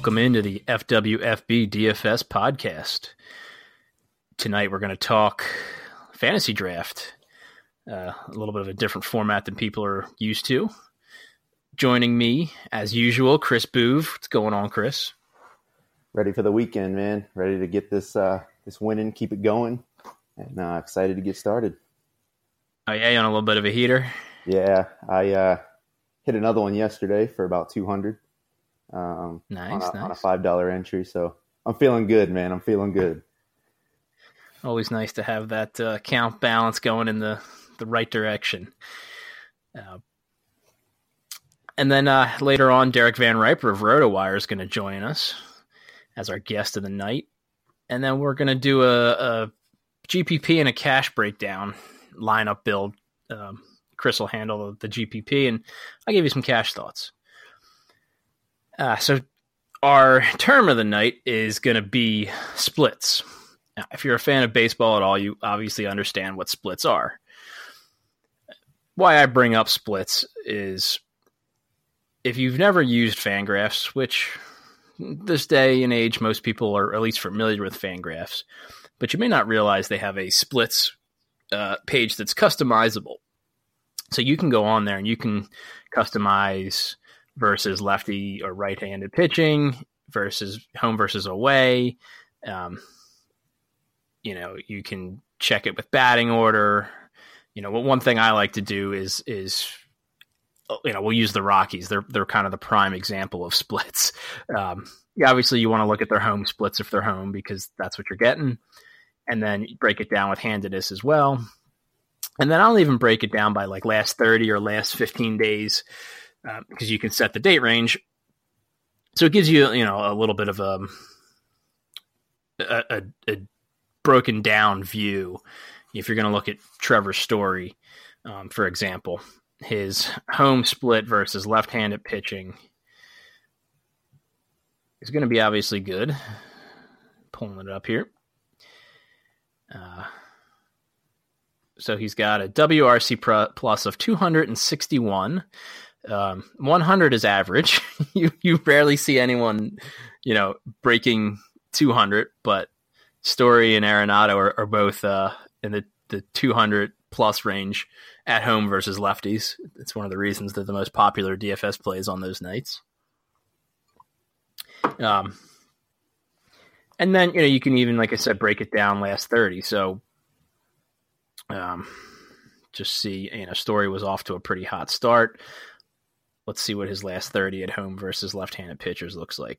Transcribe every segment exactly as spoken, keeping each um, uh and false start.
Welcome into the F W F B D F S podcast. Tonight we're going to talk fantasy draft, uh, a little bit of a different format than people are used to. Joining me, as usual, Chris Boove. What's going on, Chris? Ready for the weekend, man. Ready to get this uh, this winning, keep it going, and uh, excited to get started. Oh yeah, you on a little bit of a heater? Yeah, I uh, hit another one yesterday for about two hundred. Um, nice, on a, nice. on a five dollar entry, so I'm feeling good, man. I'm feeling good. Always nice to have that uh, account balance going in the, the right direction. Uh, and then uh, later on, Derek Van Riper of RotoWire is going to join us as our guest of the night. And then we're going to do a, a G P P and a cash breakdown lineup build. Um, Chris will handle the, the G P P, and I'll give you some cash thoughts. Uh, so our term of the night is going to be splits. Now, if you're a fan of baseball at all, you obviously understand what splits are. Why I bring up splits is if you've never used Fangraphs, which this day and age most people are at least familiar with Fangraphs, but you may not realize they have a splits uh, page that's customizable. So you can go on there and you can customize versus lefty or right-handed pitching versus home versus away. Um, you know, you can check it with batting order. You know, one thing I like to do is, is, you know, we'll use the Rockies. They're, they're kind of the prime example of splits. Um, obviously you want to look at their home splits if they're home, because that's what you're getting. And then break it down with handedness as well. And then I'll even break it down by like last thirty or last fifteen days. Uh, because you can set the date range. So it gives you, you know, a little bit of a, a, a broken down view. If you're going to look at Trevor Story, um, for example, his home split versus left-handed pitching is going to be obviously good. Pulling it up here. Uh, so he's got a W R C plus of two hundred sixty-one. Um, one hundred is average. you you rarely see anyone, you know, breaking two hundred, but Story and Arenado are, are both uh, in the, the two hundred plus range at home versus lefties. It's one of the reasons they're the most popular D F S plays on those nights. Um, and then, you know, you can even, like I said, break it down last thirty. So, um, just see, you know, Story was off to a pretty hot start. Let's see what his last thirty at home versus left-handed pitchers looks like.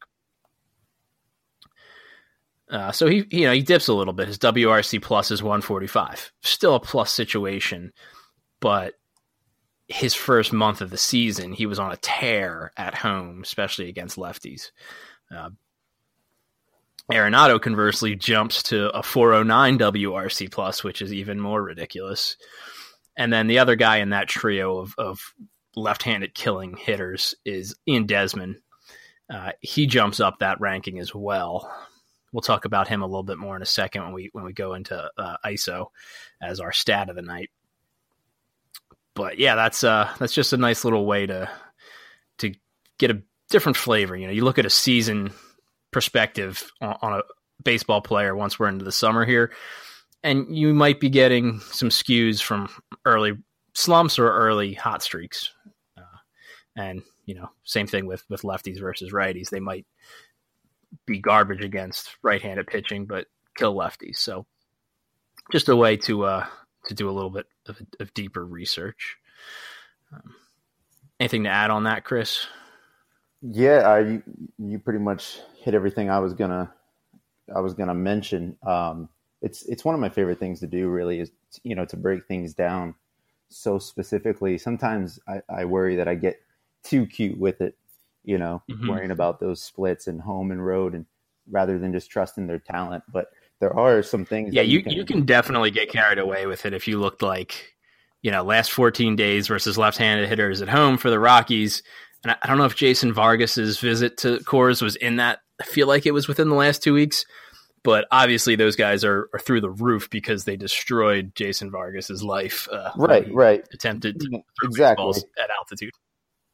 Uh, so he, you know, he dips a little bit. His W R C plus is one forty-five. Still a plus situation, but his first month of the season, he was on a tear at home, especially against lefties. Uh, Arenado, conversely, jumps to a four oh nine W R C plus, which is even more ridiculous. And then the other guy in that trio of, of left-handed killing hitters is Ian Desmond. Uh, he jumps up that ranking as well. We'll talk about him a little bit more in a second when we when we go into uh, I S O as our stat of the night. But yeah, that's uh, that's just a nice little way to to get a different flavor. You know, you look at a season perspective on, on a baseball player once we're into the summer here, and you might be getting some skews from early slumps or early hot streaks. Uh, and, you know, same thing with, with lefties versus righties. They might be garbage against right-handed pitching, but kill lefties. So just a way to, uh, to do a little bit of, of deeper research. Um, anything to add on that, Chris? Yeah, I, you, you pretty much hit everything I was gonna, I was gonna mention. Um, it's, it's one of my favorite things to do, really, is, you know, to break things down so specifically. Sometimes I, I worry that I get too cute with it, you know, mm-hmm. worrying about those splits and home and road, and rather than just trusting their talent. But there are some things. Yeah, that you, you, can, you can definitely get carried away with it if you looked like, you know, last fourteen days versus left-handed hitters at home for the Rockies. And I, I don't know if Jason Vargas's visit to Coors was in that. I feel like it was within the last two weeks. But obviously those guys are, are through the roof because they destroyed Jason Vargas's life. Uh, right, right. Attempted to throw exactly balls at altitude.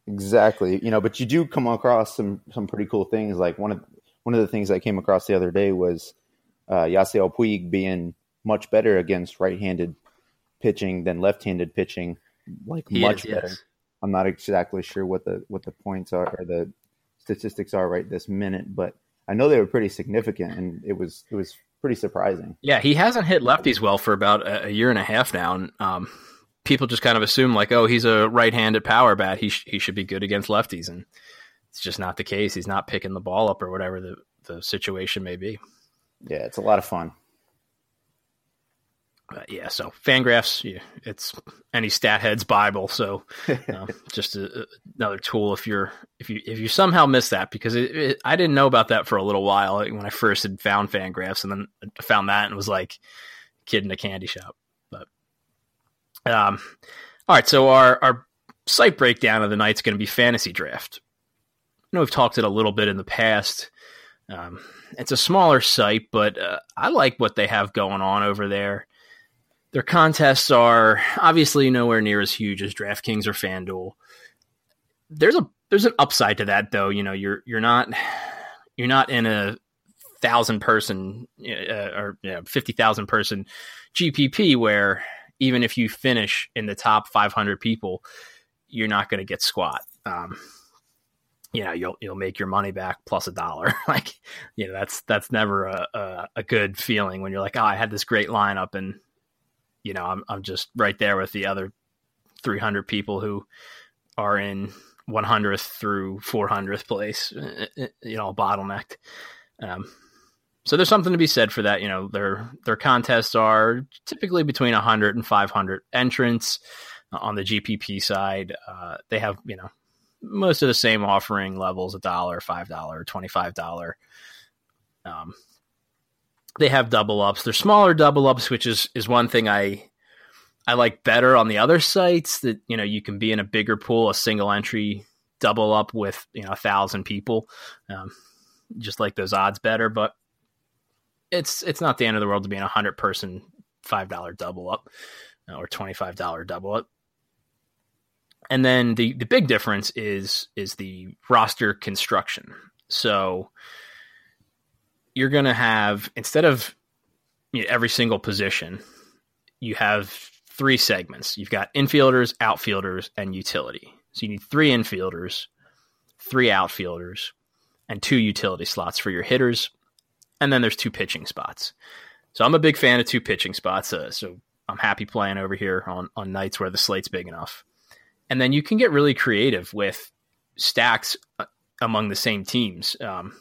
Exactly. You know, but you do come across some some pretty cool things. Like one of one of the things I came across the other day was uh, Yasiel Puig being much better against right-handed pitching than left-handed pitching, like He much is, better. yes. I'm not exactly sure what the what the points are or the statistics are right this minute, but I know they were pretty significant, and it was it was pretty surprising. Yeah, he hasn't hit lefties well for about a, a year and a half now, and um, people just kind of assume like, oh, he's a right-handed power bat. He sh- he should be good against lefties, and it's just not the case. He's not picking the ball up or whatever the, the situation may be. Yeah, it's a lot of fun. Uh, yeah, so Fangraphs, yeah, it's any stat head's Bible. So uh, just a, another tool if you're if you if you somehow miss that, because it, it, I didn't know about that for a little while when I first had found Fangraphs, and then I found that and was like kid in a candy shop. But um, all right, so our our site breakdown of the night's going to be fantasy draft. I know we've talked it a little bit in the past. Um, it's a smaller site, but uh, I like what they have going on over there. Their contests are obviously nowhere near as huge as DraftKings or FanDuel. There's a there's an upside to that, though. You know, you're you're not you're not in a thousand person uh, or you know, fifty thousand person G P P where even if you finish in the top five hundred people, you're not going to get squat. Um, you know, you'll you'll make your money back plus a dollar. Like, you know, that's that's never a, a a good feeling when you're like, oh, I had this great lineup and you know, I'm I'm just right there with the other three hundred people who are in one hundredth through four hundredth place, you know, bottlenecked. Um, so there's something to be said for that. You know, their their contests are typically between one hundred and five hundred entrants. On the G P P side, uh, they have, you know, most of the same offering levels, a dollar, five dollars, twenty-five dollars. Um, They have double ups. They're smaller double ups, which is, is one thing I I like better on the other sites, that, you know, you can be in a bigger pool, a single entry double up with, you know, a thousand people. Um, just like those odds better, but it's it's not the end of the world to be in a hundred person five dollar double up uh, or twenty-five dollars double up. And then the, the big difference is is the roster construction. So you're going to have, instead of, you know, every single position, you have three segments. You've got infielders, outfielders, and utility. So you need three infielders, three outfielders, and two utility slots for your hitters. And then there's two pitching spots. So I'm a big fan of two pitching spots. Uh, so I'm happy playing over here on, on nights where the slate's big enough. And then you can get really creative with stacks among the same teams. Um,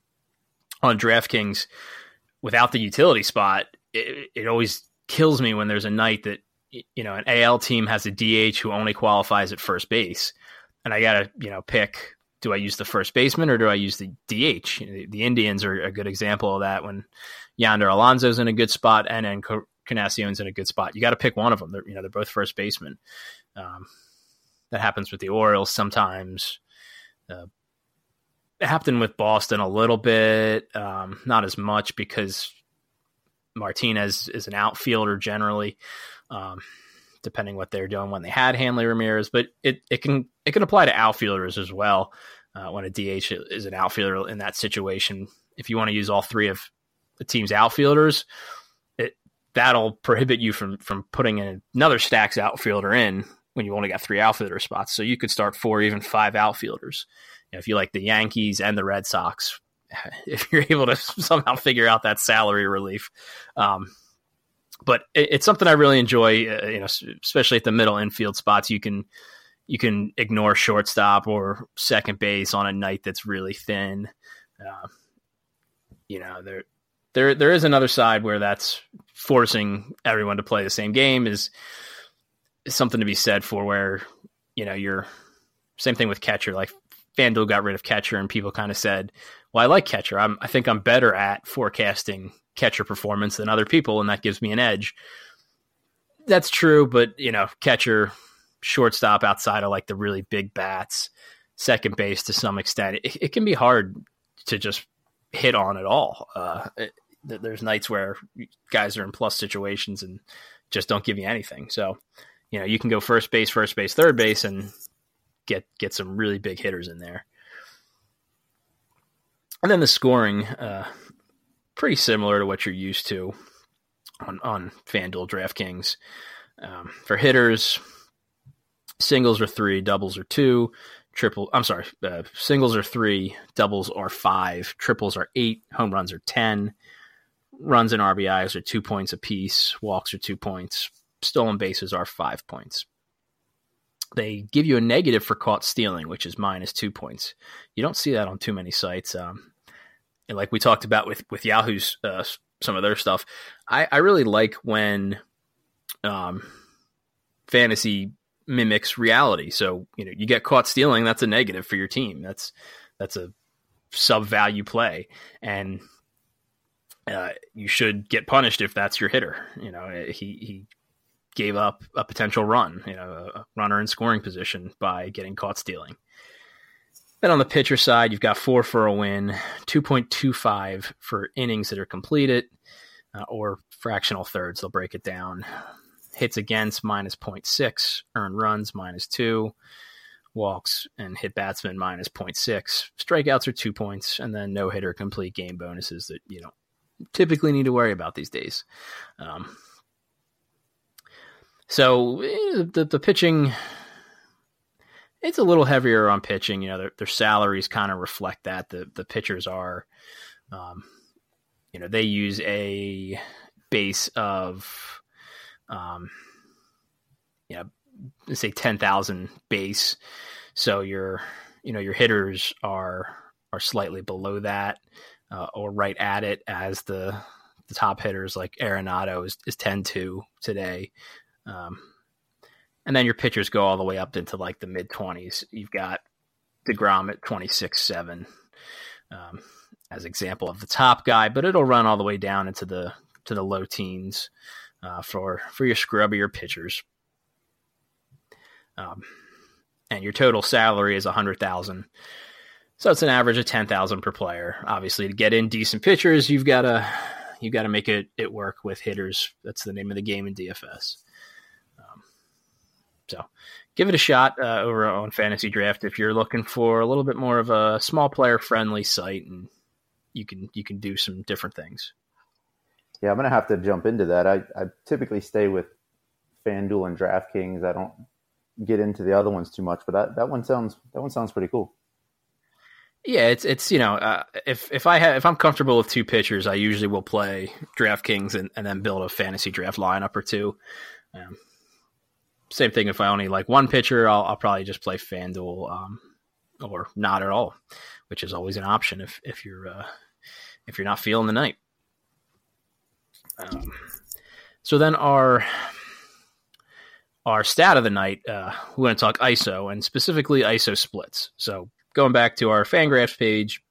on DraftKings, without the utility spot, it, it always kills me when there's a night that, you know, an A L team has a D H who only qualifies at first base. And I got to, you know, pick, do I use the first baseman or do I use the D H? The, the Indians are a good example of that, when Yonder Alonso's in a good spot and then Encarnacion's in a good spot. You got to pick one of them. They're, you know, they're both first basemen. Um, that happens with the Orioles sometimes. Uh, It happened with Boston a little bit, um, not as much because Martinez is an outfielder generally, um, depending what they're doing when they had Hanley Ramirez. But it, it can it can apply to outfielders as well uh, when a D H is an outfielder in that situation. If you want to use all three of the team's outfielders, it that'll prohibit you from from putting in another stack's outfielder in when you only got three outfielder spots. So you could start four or even five outfielders. You know, if you like the Yankees and the Red Sox, if you're able to somehow figure out that salary relief. Um, but it, it's something I really enjoy, uh, you know, especially at the middle infield spots. You can, you can ignore shortstop or second base on a night that's really thin. Uh, you know, there, there, there is another side where that's forcing everyone to play the same game is, is something to be said for, where, you know, you're same thing with catcher, like FanDuel got rid of catcher and people kind of said, well, I like catcher. I'm, I think I'm better at forecasting catcher performance than other people, and that gives me an edge. That's true, but, you know, catcher, shortstop outside of like the really big bats, second base to some extent, it, it can be hard to just hit on at all. Uh, it, there's nights where guys are in plus situations and just don't give you anything. So, you know, you can go first base, first base, third base, and get get some really big hitters in there. And then the scoring, uh, pretty similar to what you're used to on, on FanDuel DraftKings. Um, for hitters, singles are three, doubles are two, triple. I'm sorry, uh, singles are three, doubles are five, triples are eight, home runs are ten, runs and R B Is are two points apiece, walks are two points, stolen bases are five points. They give you a negative for caught stealing, which is minus two points. You don't see that on too many sites. Um, and like we talked about with, with Yahoo's, uh, some of their stuff, I, I really like when um, fantasy mimics reality. So, you know, you get caught stealing, that's a negative for your team. That's, that's a sub value play. And uh, you should get punished if that's your hitter. You know, he, he gave up a potential run, you know, a runner in scoring position by getting caught stealing. Then on the pitcher side, you've got four for a win, two point two five for innings that are completed, uh, or fractional thirds. They'll break it down. Hits against minus zero point six, earned runs minus two, walks and hit batsmen minus zero point six. Strikeouts are two points, and then no hitter complete game bonuses that you don't typically need to worry about these days. Um, so the the pitching, it's a little heavier on pitching. You know, their, their salaries kind of reflect that. The the pitchers are, um, you know, they use a base of, um, you know, let's say ten thousand base. So your, you know, your hitters are are slightly below that, uh, or right at it, as the the top hitters like Arenado is is ten two today. Um, and then your pitchers go all the way up into like the mid twenties. You've got DeGrom at twenty-six seven, um, as example of the top guy, but it'll run all the way down into the to the low teens uh, for for your scrubbier pitchers. Um, and your total salary is a hundred thousand, so it's an average of ten thousand per player. Obviously, to get in decent pitchers, you've got to you've got to make it it work with hitters. That's the name of the game in D F S. So give it a shot uh, over on Fantasy Draft if you're looking for a little bit more of a small player friendly site, and you can you can do some different things. Yeah, I'm gonna have to jump into that. I, I typically stay with FanDuel and DraftKings. I don't get into the other ones too much, but that, that one sounds that one sounds pretty cool. Yeah, it's it's you know uh, if if I have if I'm comfortable with two pitchers, I usually will play DraftKings and, and then build a fantasy draft lineup or two. Um, Same thing if I only like one pitcher, I'll, I'll probably just play FanDuel, um, or not at all, which is always an option if if you're uh, if you're not feeling the night. Um, so then our our stat of the night, uh, we're going to talk I S O, and specifically I S O splits. So going back to our Fangraphs page,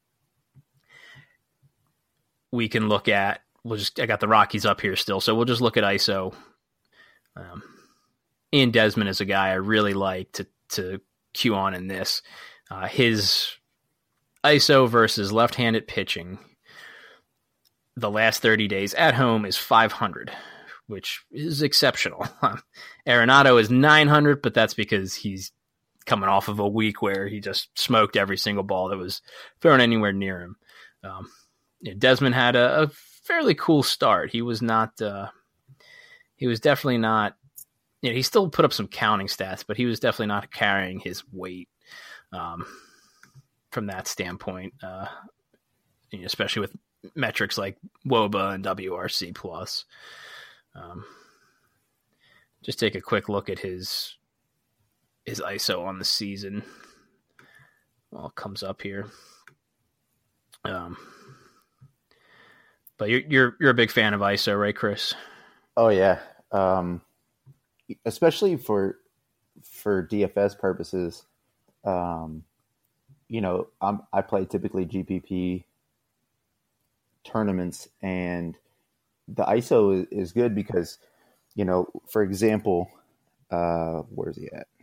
we can look at. We'll just I got the Rockies up here still, so we'll just look at I S O. Um, Ian Desmond is a guy I really like to to cue on in this. Uh, his I S O versus left-handed pitching the last thirty days at home is five hundred, which is exceptional. Arenado is nine hundred, but that's because he's coming off of a week where he just smoked every single ball that was thrown anywhere near him. Um, you know, Desmond had a, a fairly cool start. He was not. Uh, he was definitely not. You know, he still put up some counting stats, but he was definitely not carrying his weight um, from that standpoint, uh, you know, especially with metrics like W O B A and W R C plus. Um, just take a quick look at his his I S O on the season. Well, it comes up here. Um, but you're you're you're a big fan of I S O, right, Chris? Oh yeah. Um, especially for for D F S purposes, um, you know, I'm, I play typically G P P tournaments, and the I S O is, is good because, you know, for example, uh, where's he at?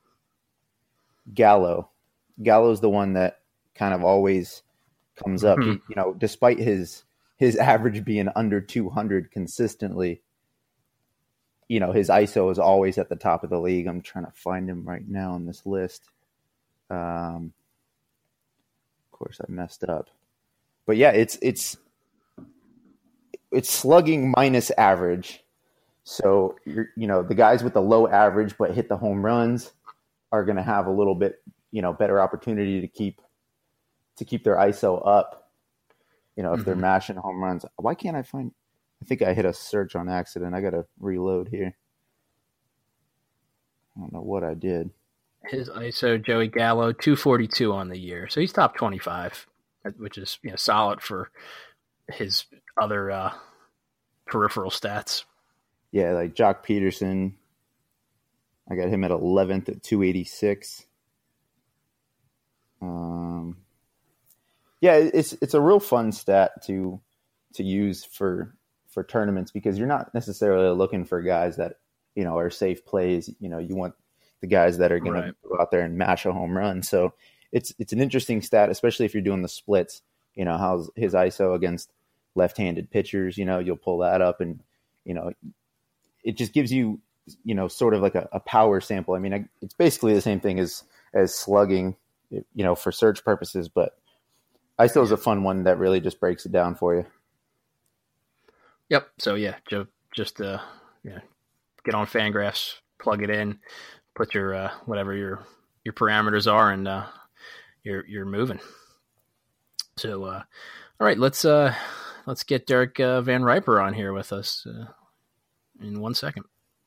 Gallo. Gallo's the one that kind of always comes up. Mm-hmm. He, you know, despite his his average being under two hundred consistently, you know, his I S O is always at the top of the league. I'm trying to find him right now on this list. Um, of course, I messed up. But yeah, it's it's it's slugging minus average. So you're, you know, the guys with the low average but hit the home runs are going to have a little bit, you know, better opportunity to keep to keep their I S O up. You know, if mm-hmm. they're mashing home runs. Why can't I find? I think I hit a search on accident. I got to reload here. I don't know what I did. His I S O, Joey Gallo, two forty-two on the year. So he's top twenty-five, which is, you know, solid for his other uh, peripheral stats. Yeah, like Jock Peterson, I got him at eleventh at two eighty-six. Um, yeah, it's it's a real fun stat to to use for for tournaments, because you're not necessarily looking for guys that, you know, are safe plays. You know, you want the guys that are going right. to go out there and mash a home run. So it's it's an interesting stat, especially if you're doing the splits. You know, how's his I S O against left-handed pitchers? You know, you'll pull that up, and you know, it just gives you, you know, sort of like a, a power sample. I mean, I, it's basically the same thing as as slugging, you know, for search purposes. But I S O is a fun one that really just breaks it down for you. Yep. So yeah, Joe, just uh, yeah, get on Fangraphs, plug it in, put your uh, whatever your your parameters are, and uh, you're you're moving. So uh, all right, let's uh, let's get Derek uh, Van Riper on here with us uh, in one second.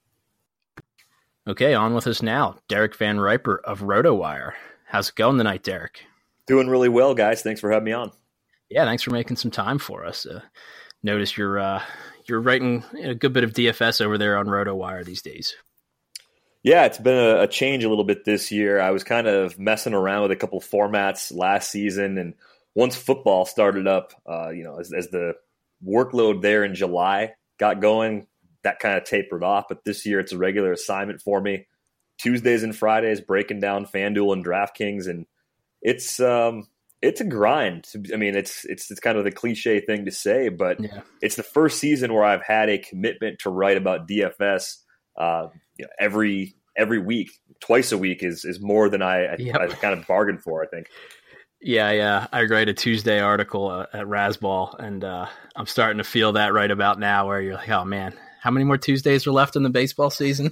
Okay, on with us now, Derek Van Riper of RotoWire. How's it going tonight, Derek? Doing really well, guys. Thanks for having me on. Yeah, thanks for making some time for us. Uh, notice you're uh, you're writing a good bit of D F S over there on RotoWire these days. Yeah, it's been a, a change a little bit this year. I was kind of messing around with a couple of formats last season, and once football started up, uh, you know, as, as the workload there in July got going, that kind of tapered off. But this year, it's a regular assignment for me. Tuesdays and Fridays, breaking down FanDuel and DraftKings, and it's um, it's a grind. I mean, it's it's it's kind of the cliche thing to say, but yeah. It's the first season where I've had a commitment to write about D F S uh, you know, every every week, twice a week is is more than I, yep. I, I kind of bargained for, I think. Yeah, yeah. I write a Tuesday article uh, at Razzball, and uh, I'm starting to feel that right about now, where you're like, oh man, how many more Tuesdays are left in the baseball season?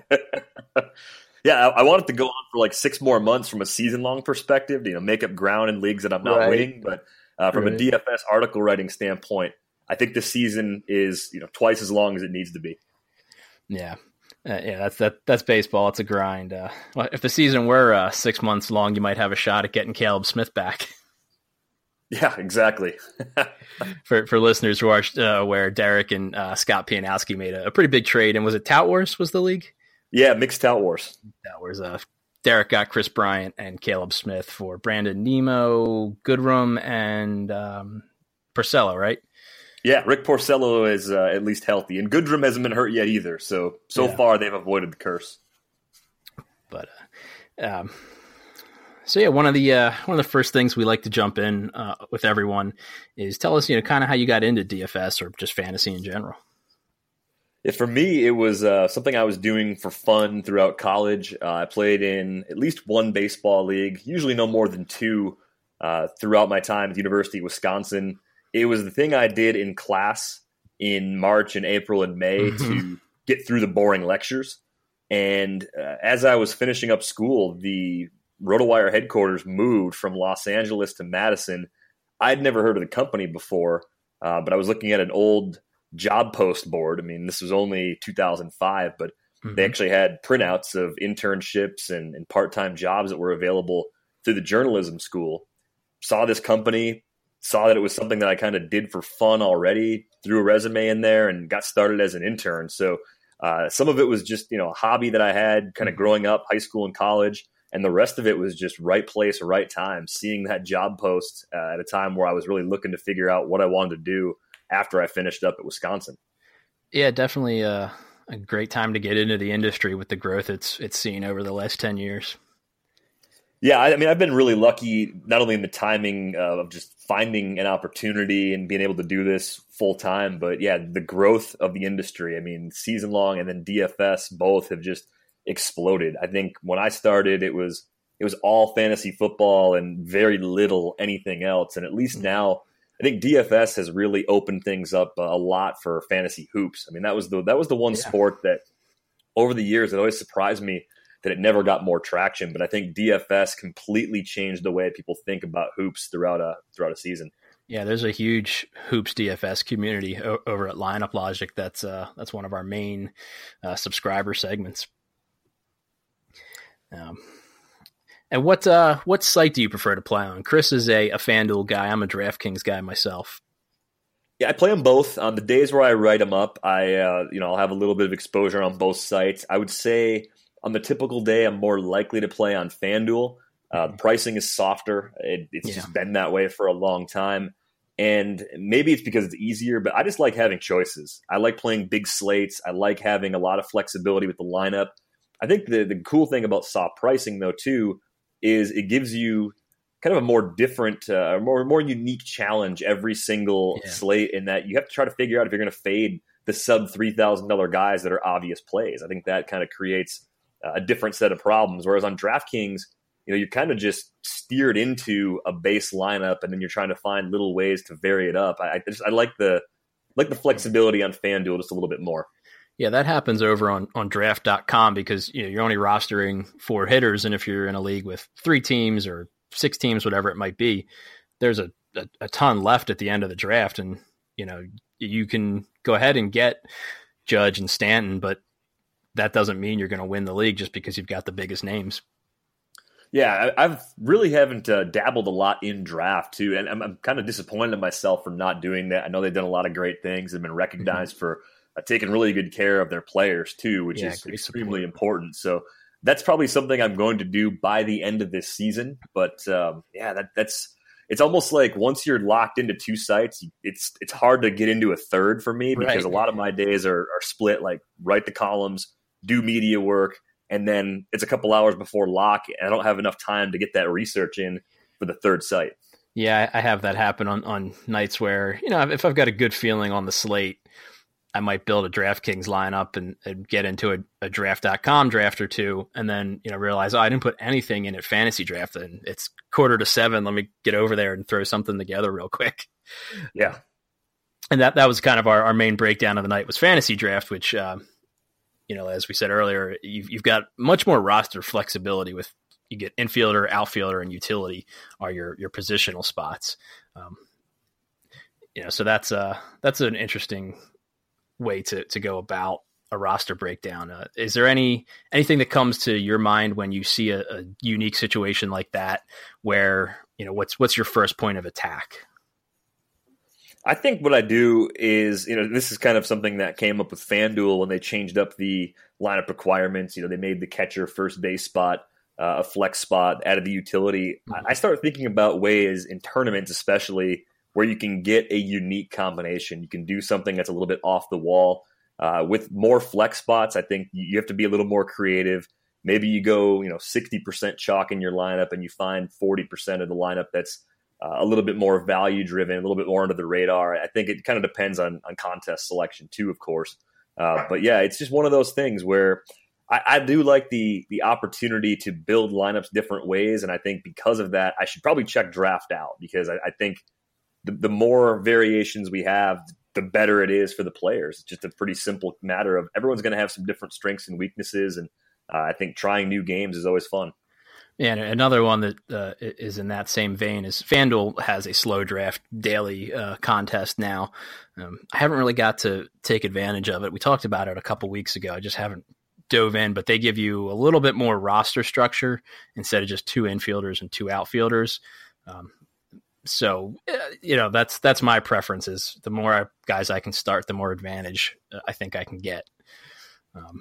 Yeah, I, I want it to go on for like six more months from a season-long perspective to, you know, make up ground in leagues that I'm not right. winning. But uh, from right. a D F S article writing standpoint, I think this season is, you know, twice as long as it needs to be. Yeah, uh, yeah, that's that. That's baseball. It's a grind. Uh, well, if the season were uh, six months long, you might have a shot at getting Caleb Smith back. Yeah, exactly. for for listeners who are uh, aware, Derek and uh, Scott Pianowski made a, a pretty big trade, and was it Tout Wars was the league? Yeah, mixed Tout Wars. That was uh, Derek got Chris Bryant and Caleb Smith for Brandon Nimmo, Goodrum, and um, Porcello, right? Yeah, Rick Porcello is uh, at least healthy, and Goodrum hasn't been hurt yet either. So so yeah. far they've avoided the curse. But uh, um, so yeah, one of the uh, one of the first things we like to jump in uh, with everyone is tell us, you know, kind of how you got into D F S or just fantasy in general. Yeah, for me, it was uh, something I was doing for fun throughout college. Uh, I played in at least one baseball league, usually no more than two, uh, throughout my time at the University of Wisconsin. It was the thing I did in class in March and April and May mm-hmm. to get through the boring lectures. And uh, as I was finishing up school, the RotoWire headquarters moved from Los Angeles to Madison. I'd never heard of the company before, uh, but I was looking at an old job post board. I mean, this was only two thousand five, but mm-hmm. they actually had printouts of internships and, and part-time jobs that were available through the journalism school. Saw this company, saw that it was something that I kind of did for fun already, threw a resume in there and got started as an intern. So uh, some of it was just, you know, a hobby that I had kind of mm-hmm. growing up, high school and college. And the rest of it was just right place, right time, seeing that job post uh, at a time where I was really looking to figure out what I wanted to do after I finished up at Wisconsin. Yeah, definitely a, a great time to get into the industry with the growth it's it's seen over the last ten years. Yeah, I, I mean, I've been really lucky, not only in the timing uh, of just finding an opportunity and being able to do this full time. But yeah, the growth of the industry, I mean, season long and then D F S both have just exploded. I think when I started, it was it was all fantasy football and very little anything else. And at least now, I think D F S has really opened things up a lot for fantasy hoops. I mean, that was the that was the one yeah. sport that over the years it always surprised me that it never got more traction. But I think D F S completely changed the way people think about hoops throughout a throughout a season. Yeah, there's a huge hoops D F S community o- over at Lineup Logic. That's uh, that's one of our main uh, subscriber segments. Um, and what uh, what site do you prefer to play on? Chris is a, a FanDuel guy. I'm a DraftKings guy myself. Yeah, I play them both. On the days where I write them up, I uh, you know I'll have a little bit of exposure on both sites. I would say on the typical day, I'm more likely to play on FanDuel. Uh, the pricing is softer. It, it's yeah. just been that way for a long time. And maybe it's because it's easier, but I just like having choices. I like playing big slates. I like having a lot of flexibility with the lineup. I think the, the cool thing about soft pricing, though, too, is it gives you kind of a more different, uh, more more unique challenge every single yeah. slate in that you have to try to figure out if you're going to fade the sub three thousand dollars guys that are obvious plays. I think that kind of creates a different set of problems. Whereas on DraftKings, you know, you're kind of just steered into a base lineup, and then you're trying to find little ways to vary it up. I, I just I like the like the flexibility on FanDuel just a little bit more. Yeah, that happens over on, on draft dot com because you know you're only rostering four hitters, and if you're in a league with three teams or six teams, whatever it might be, there's a, a, a ton left at the end of the draft, and you know you can go ahead and get Judge and Stanton, but that doesn't mean you're going to win the league just because you've got the biggest names. Yeah, I I've really haven't uh, dabbled a lot in draft too, and I'm, I'm kind of disappointed in myself for not doing that. I know they've done a lot of great things and been recognized mm-hmm. for uh, taking really good care of their players too, which yeah, is extremely support. important. So that's probably something I'm going to do by the end of this season. But um, yeah, that, that's it's almost like once you're locked into two sites, it's it's hard to get into a third for me because right. a lot of my days are, are split. Like write the columns, do media work. And then it's a couple hours before lock, and I don't have enough time to get that research in for the third site. Yeah, I have that happen on, on nights where, you know, if I've got a good feeling on the slate, I might build a DraftKings lineup and, and get into a, a draft dot com draft or two, and then, you know, realize, oh, I didn't put anything in at fantasy draft, and it's quarter to seven. Let me get over there and throw something together real quick. Yeah. And that, that was kind of our, our main breakdown of the night was fantasy draft, which, um, you know, as we said earlier, you've, you've got much more roster flexibility with you get infielder, outfielder, and utility are your your positional spots. Um, you know, so that's uh that's an interesting way to to go about a roster breakdown. Uh, is there any anything that comes to your mind when you see a, a unique situation like that, where you know what's what's your first point of attack? I think what I do is, you know, this is kind of something that came up with FanDuel when they changed up the lineup requirements. You know, they made the catcher first base spot uh, a flex spot, added the utility. Mm-hmm. I start thinking about ways in tournaments, especially, where you can get a unique combination. You can do something that's a little bit off the wall. Uh, with more flex spots, I think you have to be a little more creative. Maybe you go, you know, sixty percent chalk in your lineup and you find forty percent of the lineup that's Uh, a little bit more value driven, a little bit more under the radar. I think it kind of depends on, on contest selection too, of course. Uh, but yeah, it's just one of those things where I, I do like the the opportunity to build lineups different ways. And I think because of that, I should probably check draft out, because I, I think the, the more variations we have, the better it is for the players. It's just a pretty simple matter of everyone's going to have some different strengths and weaknesses. And uh, I think trying new games is always fun. Yeah, and another one that uh, is in that same vein is FanDuel has a slow draft daily uh, contest now. Um, I haven't really got to take advantage of it. We talked about it a couple weeks ago. I just haven't dove in, but they give you a little bit more roster structure instead of just two infielders and two outfielders. Um, so, you know, that's that's my preference is the more I, guys I can start, the more advantage I think I can get. Um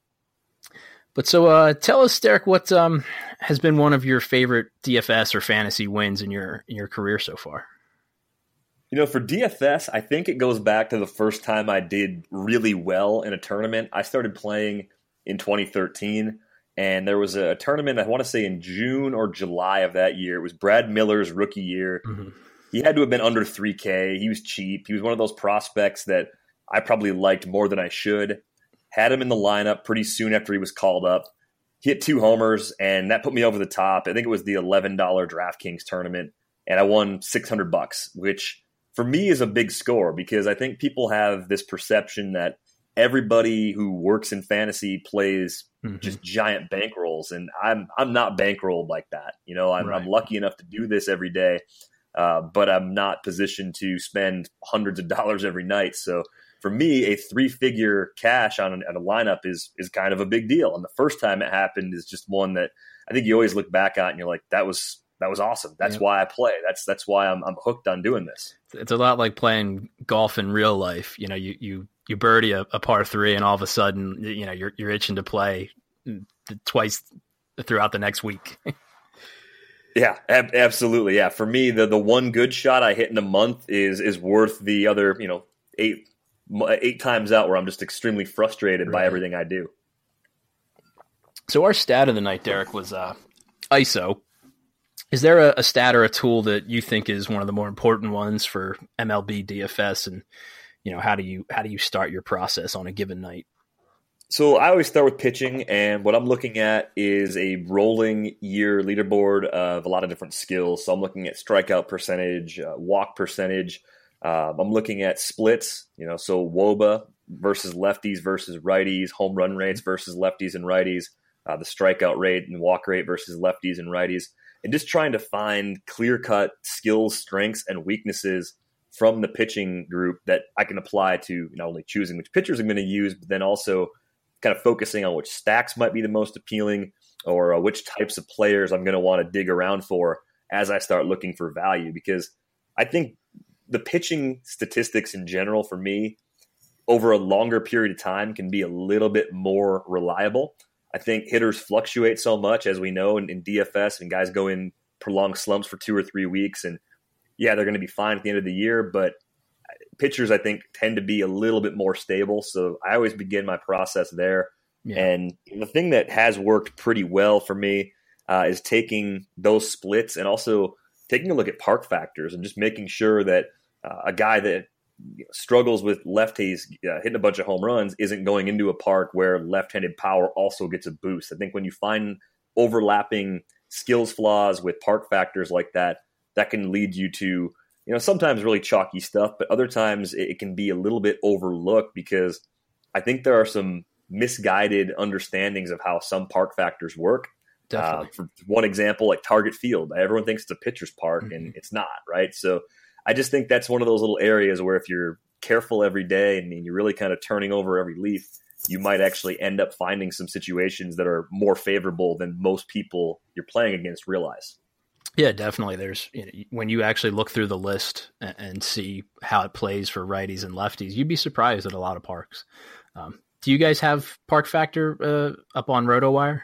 But so uh, tell us, Derek, what um, has been one of your favorite D F S or fantasy wins in your in your career so far? You know, for D F S, I think it goes back to the first time I did really well in a tournament. I started playing in twenty thirteen, and there was a tournament, I want to say in June or July of that year. It was Brad Miller's rookie year. Mm-hmm. he had to have been under three K. He was cheap. He was one of those prospects that I probably liked more than I should. Had him in the lineup pretty soon after he was called up. He hit two homers, and that put me over the top. I think it was the eleven dollars DraftKings tournament, and I won six hundred bucks, which for me is a big score because I think people have this perception that everybody who works in fantasy plays mm-hmm. just giant bankrolls, and I'm I'm not bankrolled like that. You know, I'm, right. I'm lucky enough to do this every day, uh, but I'm not positioned to spend hundreds of dollars every night. So for me, a three-figure cash on, an, on a lineup is is kind of a big deal. And the first time it happened is just one that I think you always look back at and you're like, that was that was awesome. That's yeah. why I play. That's that's why I'm I'm hooked on doing this. It's a lot like playing golf in real life. You know, you you you birdie a, a par three, and all of a sudden, you know, you're you're itching to play twice throughout the next week. Yeah, ab- absolutely. Yeah, for me, the the one good shot I hit in a month is is worth the other, you know, eight. eight times out where I'm just extremely frustrated right. by everything I do. So our stat of the night, Derek, was uh, I S O. Is there a, a stat or a tool that you think is one of the more important ones for M L B D F S? And, you know, how do you, how do you start your process on a given night? So I always start with pitching, and what I'm looking at is a rolling year leaderboard of a lot of different skills. So I'm looking at strikeout percentage, uh, walk percentage, Um, I'm looking at splits, you know, so W O B A versus lefties versus righties, home run rates versus lefties and righties, uh, the strikeout rate and walk rate versus lefties and righties, and just trying to find clear-cut skills, strengths, and weaknesses from the pitching group that I can apply to not only choosing which pitchers I'm going to use, but then also kind of focusing on which stacks might be the most appealing or uh, which types of players I'm going to want to dig around for as I start looking for value. Because I think the pitching statistics in general for me over a longer period of time can be a little bit more reliable. I think hitters fluctuate so much, as we know, in, in D F S, and guys go in prolonged slumps for two or three weeks. And yeah, they're going to be fine at the end of the year, but pitchers, I think, tend to be a little bit more stable. So I always begin my process there. Yeah. And the thing that has worked pretty well for me uh, is taking those splits and also taking a look at park factors and just making sure that uh, a guy that you know, struggles with lefties uh, hitting a bunch of home runs isn't going into a park where left-handed power also gets a boost. I think when you find overlapping skills flaws with park factors like that, that can lead you to, you know, sometimes really chalky stuff, but other times it can be a little bit overlooked because I think there are some misguided understandings of how some park factors work. Definitely. Uh, for one example, like Target Field, everyone thinks it's a pitcher's park, mm-hmm. and it's not, right? So I just think that's one of those little areas where if you're careful every day and you're really kind of turning over every leaf, you might actually end up finding some situations that are more favorable than most people you're playing against realize. Yeah, definitely. There's you know, when you actually look through the list and, and see how it plays for righties and lefties, you'd be surprised at a lot of parks. Um, do you guys have Park Factor uh, up on RotoWire?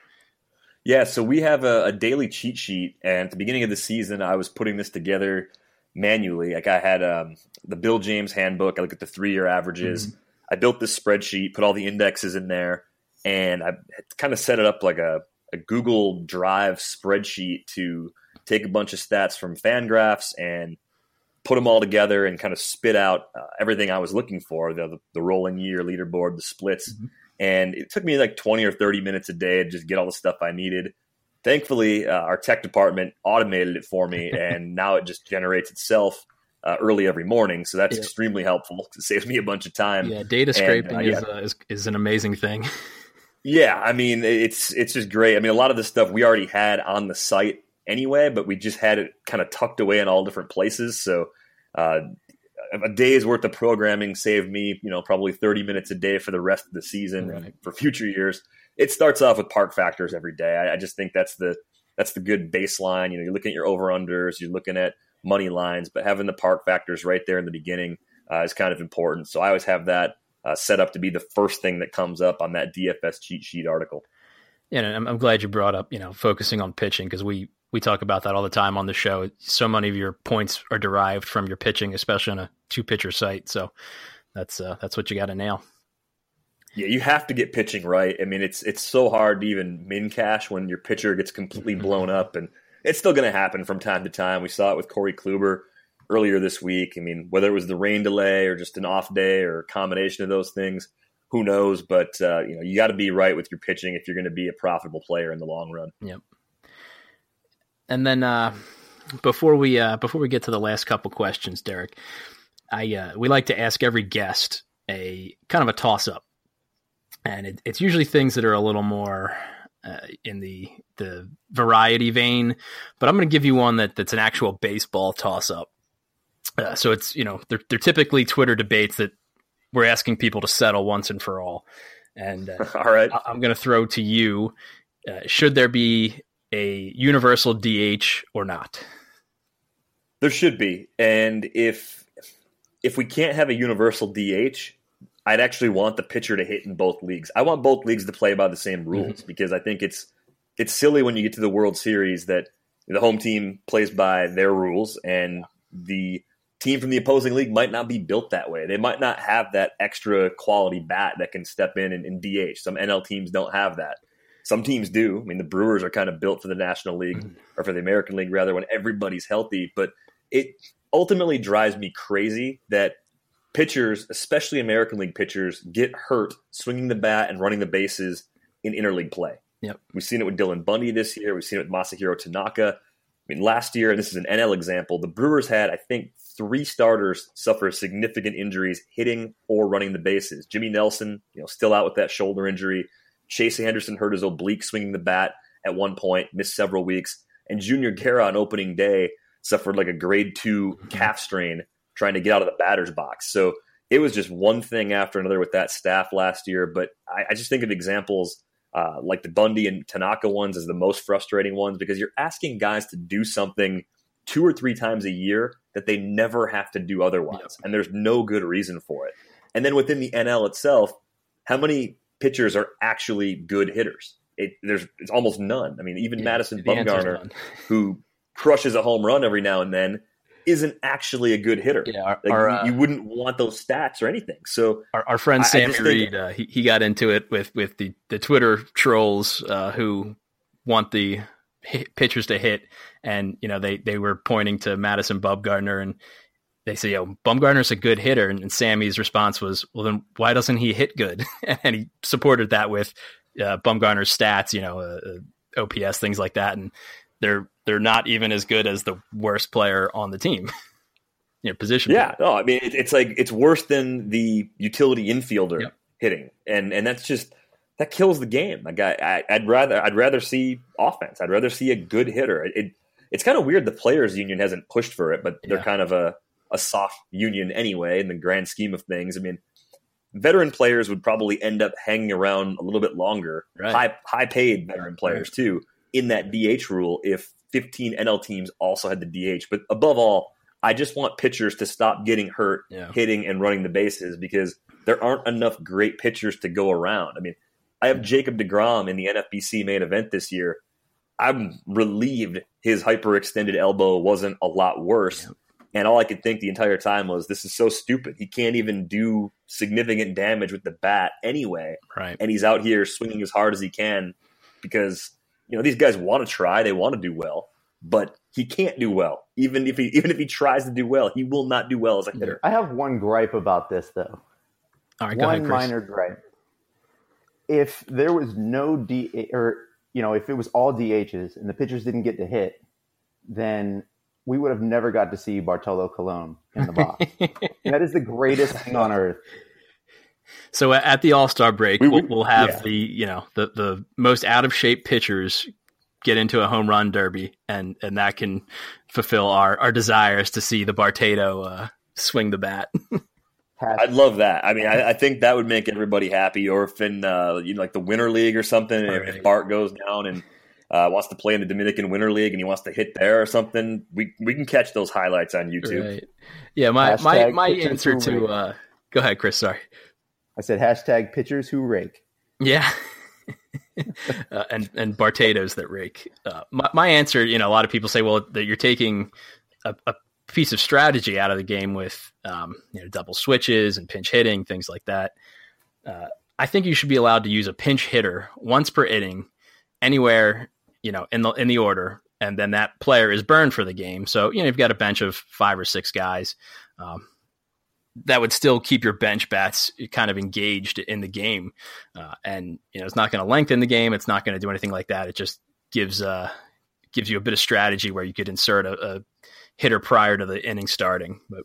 Yeah, so we have a, a daily cheat sheet, and at the beginning of the season, I was putting this together manually. Like I had um, the Bill James handbook. I look at the three-year averages. Mm-hmm. I built this spreadsheet, put all the indexes in there, and I kind of set it up like a, a Google Drive spreadsheet to take a bunch of stats from Fangraphs and put them all together and kind of spit out uh, everything I was looking for, the, the, the rolling year leaderboard, the splits. Mm-hmm. And it took me like twenty or thirty minutes a day to just get all the stuff I needed. Thankfully, uh, our tech department automated it for me, and now it just generates itself uh, early every morning. So that's yeah. extremely helpful. It saves me a bunch of time. Yeah, data scraping and, uh, yeah. is, uh, is is an amazing thing. Yeah, I mean, it's it's just great. I mean, a lot of the stuff we already had on the site anyway, but we just had it kind of tucked away in all different places. So uh, a day's worth of programming saved me, you know, probably thirty minutes a day for the rest of the season right. and for future years. It starts off with park factors every day. I, I just think that's the that's the good baseline. You know, you're looking at your over-unders, you're looking at money lines, but having the park factors right there in the beginning uh, is kind of important. So I always have that uh, set up to be the first thing that comes up on that D F S cheat sheet article. Yeah, and I'm, I'm glad you brought up, you know, focusing on pitching, because we we talk about that all the time on the show. So many of your points are derived from your pitching, especially on a two-pitcher site. So that's uh, that's what you got to nail. Yeah, you have to get pitching right. I mean, it's it's so hard to even min cash when your pitcher gets completely blown up, and it's still going to happen from time to time. We saw it with Corey Kluber. earlier this week. I mean, whether it was the rain delay or just an off day or a combination of those things, who knows? But uh, you know, you got to be right with your pitching if you're going to be a profitable player in the long run. Yep. And then uh, before we uh, before we get to the last couple questions, Derek, I uh, we like to ask every guest a kind of a toss up, and it, it's usually things that are a little more uh, in the the variety vein. But I'm going to give you one that that's an actual baseball toss up. Uh, so it's, you know, they're they're typically Twitter debates that we're asking people to settle once and for all. And uh, all right, I- I'm going to throw to you: uh, should there be a universal D H or not? There should be, and if if we can't have a universal D H, I'd actually want the pitcher to hit in both leagues. I want both leagues to play by the same rules mm-hmm. because I think it's it's silly when you get to the World Series that the home team plays by their rules and the team from the opposing league might not be built that way. They might not have that extra quality bat that can step in and, and D H. Some N L teams don't have that. Some teams do. I mean, the Brewers are kind of built for the National League mm-hmm. or for the American League, rather, when everybody's healthy. But it ultimately drives me crazy that pitchers, especially American League pitchers, get hurt swinging the bat and running the bases in interleague play. Yep. We've seen it with Dylan Bundy this year. We've seen it with Masahiro Tanaka. I mean, last year, and this is an N L example, the Brewers had, I think, three starters suffer significant injuries hitting or running the bases. Jimmy Nelson, you know, still out with that shoulder injury. Chase Anderson hurt his oblique swinging the bat at one point, missed several weeks. And Junior Guerra on opening day suffered like a grade two calf strain trying to get out of the batter's box. So it was just one thing after another with that staff last year. But I, I just think of examples uh, like the Bundy and Tanaka ones as the most frustrating ones because you're asking guys to do something two or three times a year that they never have to do otherwise. Yep. And there's no good reason for it. And then within the N L itself, how many pitchers are actually good hitters? It, there's it's almost none. I mean, even yeah, Madison Bumgarner, who crushes a home run every now and then, isn't actually a good hitter. Yeah, our, like, our, uh, you wouldn't want those stats or anything. So our, our friend I, Sammy I Reed, think, uh, he, he got into it with, with the, the Twitter trolls uh, who want the hit, pitchers to hit. And, you know, they, they were pointing to Madison Bumgarner and they say, yo, Bumgarner's a good hitter. And, and Sammy's response was, well, then why doesn't he hit good? And he supported that with uh, Bumgarner's stats, you know, uh, uh, O P S, things like that. And they're, they're not even as good as the worst player on the team. You know, position. Yeah, player. no, I mean, it, it's like, it's worse than the utility infielder yep. hitting. And, and that's just, that kills the game. Like I, I, I'd rather, I'd rather see offense. I'd rather see a good hitter. It, it it's kind of weird. The players union hasn't pushed for it, but they're yeah. kind of a, a soft union anyway, in the grand scheme of things. I mean, veteran players would probably end up hanging around a little bit longer, right. high, high paid veteran players right. too, in that D H rule if fifteen N L teams also had the D H. But above all, I just want pitchers to stop getting hurt, yeah. hitting and running the bases because there aren't enough great pitchers to go around. I mean, I have Jacob deGrom in the N F B C main event this year. I'm relieved his hyperextended elbow wasn't a lot worse. Yeah. And all I could think the entire time was, this is so stupid. He can't even do significant damage with the bat anyway. Right. And he's out here swinging as hard as he can because, you know, these guys want to try. They want to do well. But he can't do well. Even if he even if he tries to do well, he will not do well as a hitter. I have one gripe about this, though. All right, go one ahead, Chris. minor gripe. If there was no D, or you know, if it was all D Hs and the pitchers didn't get to hit, then we would have never got to see Bartolo Colon in the box. And that is the greatest thing on earth. So at the All-Star break, we, we, we'll have yeah. the you know the the most out of shape pitchers get into a home run derby, and, and that can fulfill our, our desires to see the Bartado uh, swing the bat. I'd love that. I mean, I, I think that would make everybody happy. Or if in uh, you know, like the Winter League or something, right. if Bart goes down and uh, wants to play in the Dominican Winter League and he wants to hit there or something, we we can catch those highlights on YouTube. Right. Yeah, my my, my answer to uh, go ahead, Chris. Sorry, I said hashtag pitchers who rake. Yeah. uh, and and Bartados that rake. Uh, my, my answer, you know, a lot of people say, well, that you're taking a, a piece of strategy out of the game with, um, you know, double switches and pinch hitting, things like that. Uh, I think you should be allowed to use a pinch hitter once per inning, anywhere, you know, in the in the order, and then that player is burned for the game. So, you know, you've got a bench of five or six guys. Um, that would still keep your bench bats kind of engaged in the game. Uh, and, you know, it's not going to lengthen the game. It's not going to do anything like that. It just gives, uh, gives you a bit of strategy where you could insert a, a hitter prior to the inning starting. But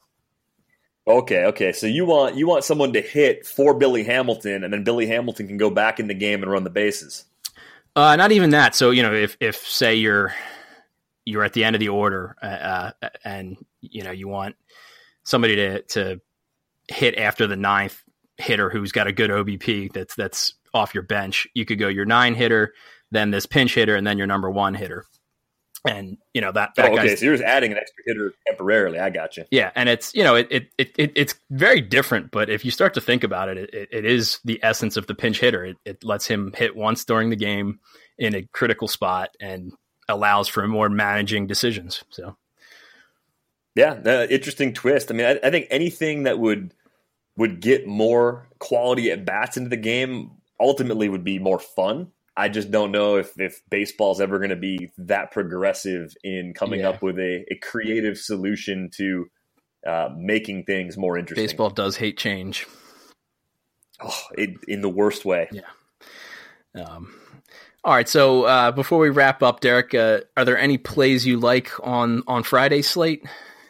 Okay, okay. So you want you want someone to hit for Billy Hamilton, and then Billy Hamilton can go back in the game and run the bases. Uh, not even that. So, you know, if, if say you're, you're at the end of the order, uh, and, you know, you want somebody to, to hit after the ninth hitter who's got a good O B P that's that's off your bench, you could go your nine hitter, then this pinch hitter, and then your number one hitter. And, you know, that, that oh, okay, guy's, so you're just adding an extra hitter temporarily. I got you. Yeah, and it's, you know, it, it, it, it it's very different, but if you start to think about it, it, it is the essence of the pinch hitter. It, it lets him hit once during the game in a critical spot and allows for more managing decisions. So Yeah, uh, interesting twist. I mean, I, I think anything that would would get more quality at bats into the game ultimately would be more fun. I just don't know if, if baseball's ever going to be that progressive in coming Yeah. up with a, a creative solution to uh, making things more interesting. baseball does hate change. Oh, it, in the worst way. Yeah. Um, all right. So uh, before we wrap up, Derek, uh, are there any plays you like on, on Friday's slate?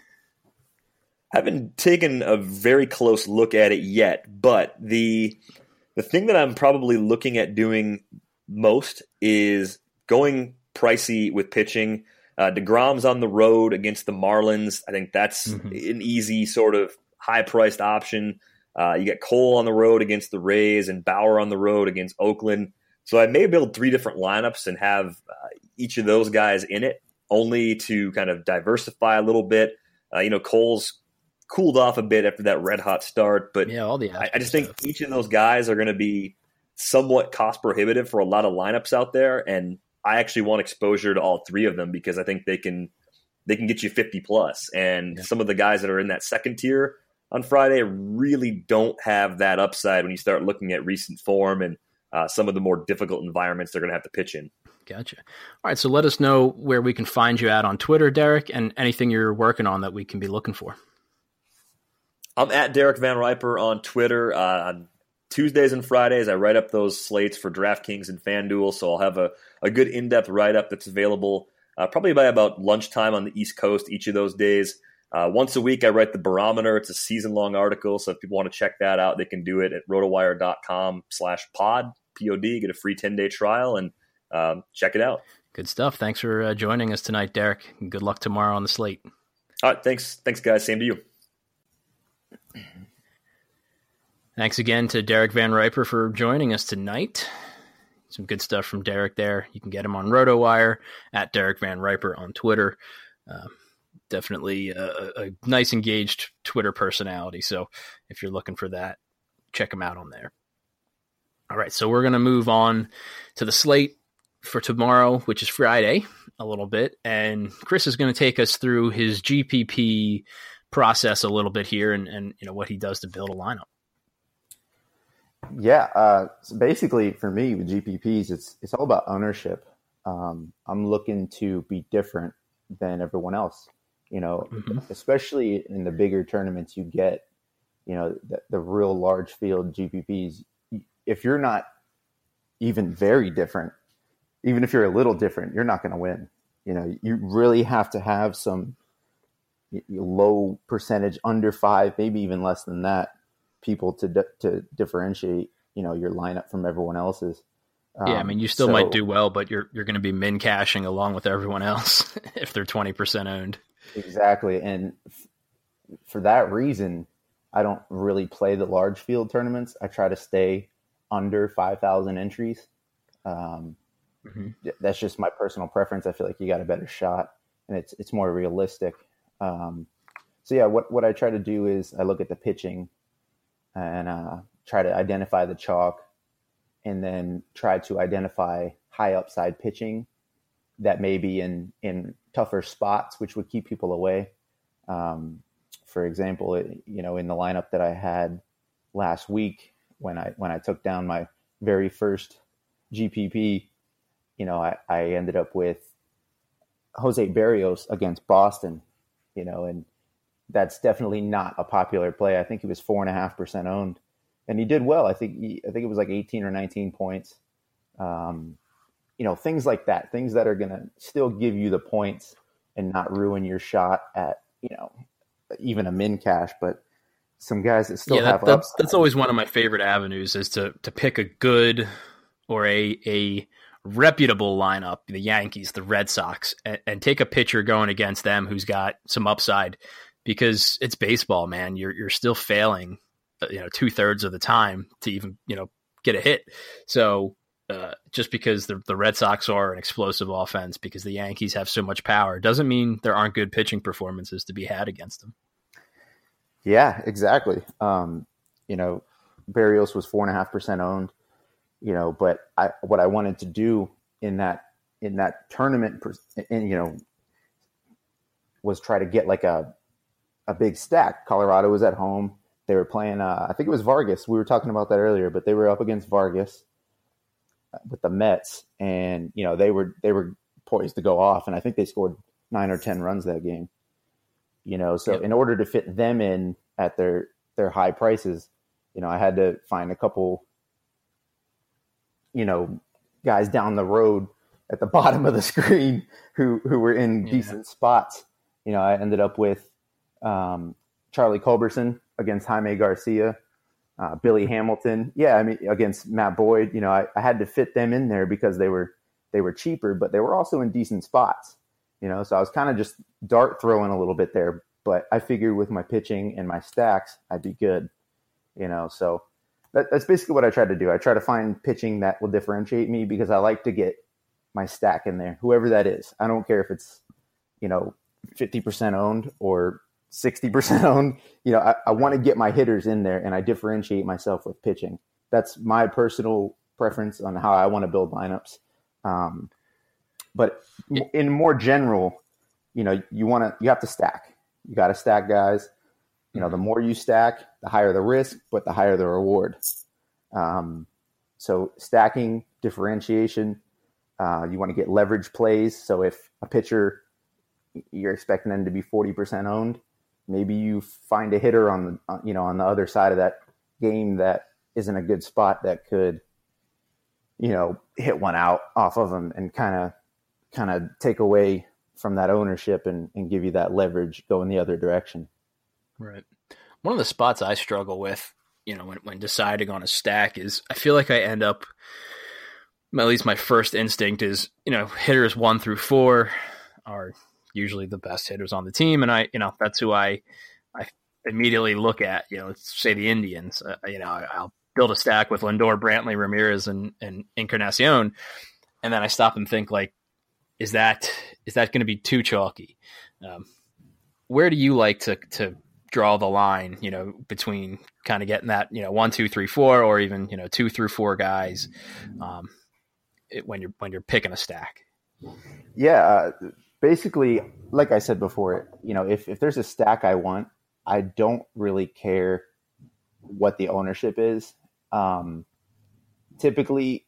Haven't taken a very close look at it yet, but the the thing that I'm probably looking at doing most is going pricey with pitching. Uh, DeGrom's on the road against the Marlins. I think that's Mhm. an easy sort of high-priced option. Uh, you get Cole on the road against the Rays and Bauer on the road against Oakland. So I may build three different lineups and have uh, each of those guys in it, only to kind of diversify a little bit. Uh, you know, Cole's cooled off a bit after that red-hot start, but Yeah, all the I, I just think each of those guys are going to be somewhat cost prohibitive for a lot of lineups out there, and I actually want exposure to all three of them because I think they can they can get you fifty plus. And Yeah. some of the guys that are in that second tier on Friday really don't have that upside when you start looking at recent form and uh, some of the more difficult environments they're going to have to pitch in. Gotcha. All right. So let us know where we can find you at on Twitter, Derek, and anything you're working on that we can be looking for. I'm at Derek Van Riper on Twitter. Uh, on Tuesdays and Fridays, I write up those slates for DraftKings and FanDuel, so I'll have a, a good in-depth write-up that's available uh, probably by about lunchtime on the East Coast each of those days. Uh, once a week, I write the Barometer. It's a season-long article, so if people want to check that out, they can do it at rotowire.com slash pod, P O D, get a free ten-day trial, and um, check it out. Good stuff. Thanks for uh, joining us tonight, Derek. And good luck tomorrow on the slate. All right, thanks, thanks, guys. Same to you. Thanks again to Derek Van Riper for joining us tonight. Some good stuff from Derek there. You can get him on RotoWire, at Derek Van Riper on Twitter. Uh, definitely a, a nice engaged Twitter personality. So if you're looking for that, check him out on there. All right, so we're going to move on to the slate for tomorrow, which is Friday, a little bit. And Chris is going to take us through his G P P process a little bit here and, and you know what he does to build a lineup. Yeah, uh, so basically for me with G P Ps, it's it's all about ownership. Um, I'm looking to be different than everyone else, you know, Mm-hmm. especially in the bigger tournaments you get, you know, the, the real large field G P Ps. If you're not even very different, even if you're a little different, you're not going to win. You know, you really have to have some low percentage, under five, maybe even less than that, people to di- to differentiate, you know, your lineup from everyone else's. Um, Yeah, I mean, you still so, might do well, but you're you're going to be min cashing along with everyone else if they're twenty percent owned. Exactly, and f- for that reason, I don't really play the large field tournaments. I try to stay under five thousand entries. Um, Mm-hmm. That's just my personal preference. I feel like you got a better shot, and it's it's more realistic. Um, so yeah, what what I try to do is I look at the pitching and uh, try to identify the chalk, and then try to identify high upside pitching that may be in in tougher spots, which would keep people away. Um, for example, it, you know, in the lineup that I had last week when I when I took down my very first G P P, you know, I, I ended up with Jose Berrios against Boston, you know, and that's definitely not a popular play. I think he was four and a half percent owned, and he did well. I think he, I think it was like eighteen or nineteen points. Um, you know, things like that, things that are going to still give you the points and not ruin your shot at, you know, even a min cash, but some guys that still yeah, that, have that's, upside. that's always one of my favorite avenues is to, to pick a good or a, a reputable lineup, the Yankees, the Red Sox, and, and take a pitcher going against them who's got some upside, because it's baseball, man. You're, you're still failing, you know, two thirds of the time to even, you know, get a hit. So, Uh, just because the, the Red Sox are an explosive offense, because the Yankees have so much power, doesn't mean there aren't good pitching performances to be had against them. Yeah, exactly. Um, you know, Berrios was four and a half percent owned, you know, but I, what I wanted to do in that, in that tournament, and, you know, was try to get like a, a big stack. Colorado was at home. They were playing, uh, I think it was Vargas. We were talking about that earlier, but they were up against Vargas with the Mets, and you know they were they were poised to go off, and I think they scored nine or ten runs that game. You know, so Yep. in order to fit them in at their their high prices, you know, I had to find a couple, you know, guys down the road at the bottom of the screen who who were in Yeah. decent spots. You know, I ended up with um, Charlie Culberson against Jaime Garcia. Uh, Billy Hamilton, yeah, I mean against Matt Boyd, you know, I, I had to fit them in there because they were they were cheaper, but they were also in decent spots, you know. So I was kind of just dart throwing a little bit there, but I figured with my pitching and my stacks, I'd be good, you know. So that, that's basically what I tried to do. I try to find pitching that will differentiate me because I like to get my stack in there, whoever that is. I don't care if it's, you know, fifty percent owned or sixty percent owned, you know, I, I want to get my hitters in there, and I differentiate myself with pitching. That's my personal preference on how I want to build lineups. Um, but in more general, you know, you want to, you have to stack. You got to stack guys. You know, the more you stack, the higher the risk, but the higher the reward. Um, so stacking, differentiation, uh, you want to get leverage plays. So if a pitcher, you're expecting them to be forty percent owned, maybe you find a hitter on the, you know, on the other side of that game that isn't a good spot that could, you know, hit one out off of them and kind of, kind of take away from that ownership and, and give you that leverage going the other direction. Right. One of the spots I struggle with, you know, when, when deciding on a stack is I feel like I end up, at least my first instinct is, you know, hitters one through four are usually the best hitters on the team. And I, you know, that's who I, I immediately look at, you know, let's say the Indians, uh, you know, I'll build a stack with Lindor, Brantley, Ramirez, and, and Encarnacion. And then I stop and think like, is that, is that going to be too chalky? Um, where do you like to, to draw the line, you know, between kind of getting that, you know, one, two, three, four, or even, you know, two through four guys, um, it, when you're, when you're picking a stack? Yeah. Uh, Basically, like I said before, you know, if, if there's a stack I want, I don't really care what the ownership is. Um, typically,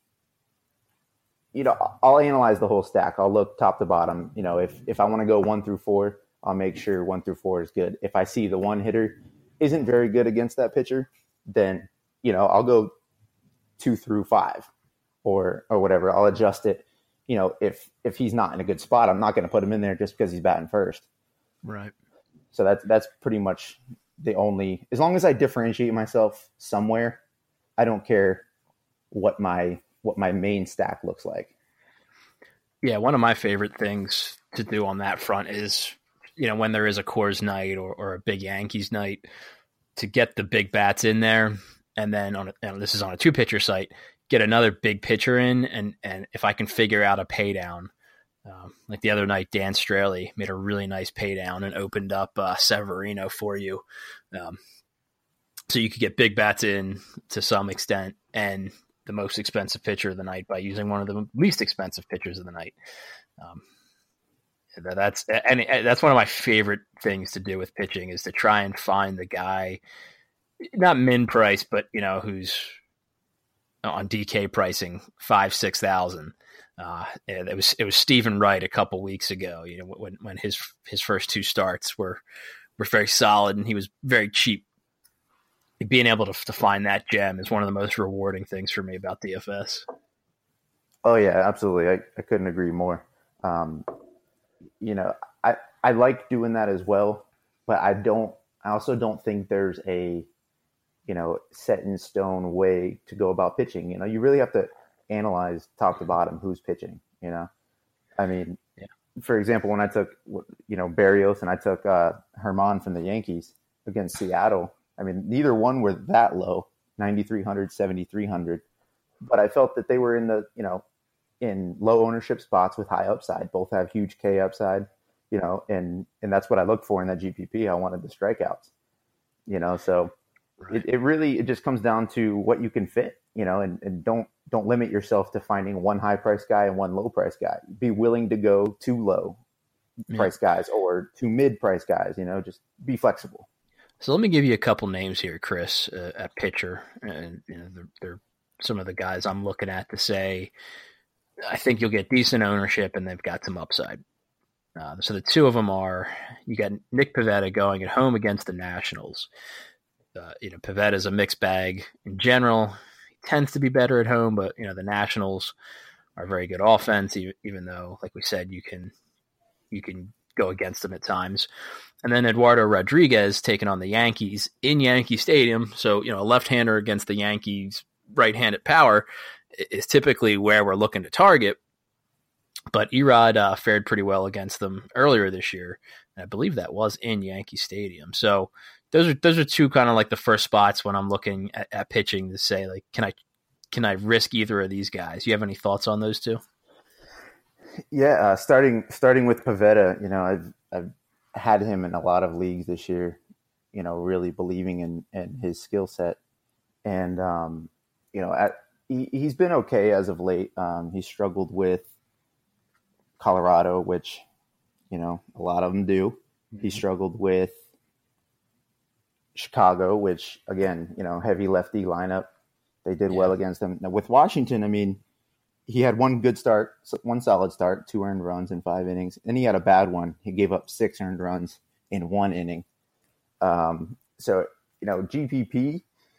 you know, I'll analyze the whole stack. I'll look top to bottom. You know, if, if I want to go one through four, I'll make sure one through four is good. If I see the one hitter isn't very good against that pitcher, then, you know, I'll go two through five or or whatever. I'll adjust it. You know, if if he's not in a good spot, I'm not going to put him in there just because he's batting first. Right. So that's that's pretty much the only. As long as I differentiate myself somewhere, I don't care what my what my main stack looks like. Yeah, one of my favorite things to do on that front is, you know, when there is a Coors night or, or a big Yankees night, to get the big bats in there, and then on a, and this is on a two pitcher site, get another big pitcher in, and and if I can figure out a pay down, um, like the other night, Dan Straley made a really nice pay down and opened up uh, Severino for you, um, so you could get big bats in to some extent, and the most expensive pitcher of the night by using one of the least expensive pitchers of the night. Um, that's and that's one of my favorite things to do with pitching, is to try and find the guy, not min price, but you know, who's on D K pricing five, six thousand. Uh, and it was it was Stephen Wright a couple weeks ago. You know, when when his his first two starts were were very solid and he was very cheap. Being able to to find that gem is one of the most rewarding things for me about D F S. Oh yeah, absolutely. I, I couldn't agree more. Um, you know, I I like doing that as well, but I don't. I also don't think there's a you know set in stone way to go about pitching. You know, you really have to analyze top to bottom who's pitching, you know. I mean, yeah. For example, when I took, you know, Berrios and I took uh, Herman from the Yankees against Seattle, I mean, neither one were that low, ninety-three hundred, seventy-three hundred, but I felt that they were in the, you know, in low ownership spots with high upside. Both have huge K upside, you know, and, and that's what I looked for in that G P P. I wanted the strikeouts, you know, so right. it, it really, it just comes down to what you can fit, you know, and, and don't, Don't limit yourself to finding one high price guy and one low price guy. Be willing to go two low yeah. price guys or two mid price guys, you know, just be flexible. So let me give you a couple names here, Chris, uh, at pitcher. And you know, they're, they're some of the guys I'm looking at to say, I think you'll get decent ownership and they've got some upside. Uh, so the two of them are, you got Nick Pivetta going at home against the Nationals. Uh, you know, Pivetta's a mixed bag in general. Tends to be better at home, but you know the Nationals are very good offense, even, even though, like we said, you can you can go against them at times. And then Eduardo Rodriguez taking on the Yankees in Yankee Stadium. So you know a left-hander against the Yankees' right-handed power is typically where we're looking to target. But Erod uh, fared pretty well against them earlier this year, and I believe that was in Yankee Stadium. So. Those are those are two kind of like the first spots when I'm looking at, at pitching to say, like, can I can I risk either of these guys? You have any thoughts on those two? Yeah, uh, starting starting with Pivetta, you know, I've I've had him in a lot of leagues this year, you know, really believing in, in his skill set, and um, you know, at, he he's been okay as of late. Um, he struggled with Colorado, which you know a lot of them do. Mm-hmm. He struggled with Chicago, which again, you know, heavy lefty lineup. They did yeah. well against them. Now with Washington, I mean, he had one good start, one solid start, two earned runs in five innings. Then he had a bad one. He gave up six earned runs in one inning. Um, so, you know, G P P,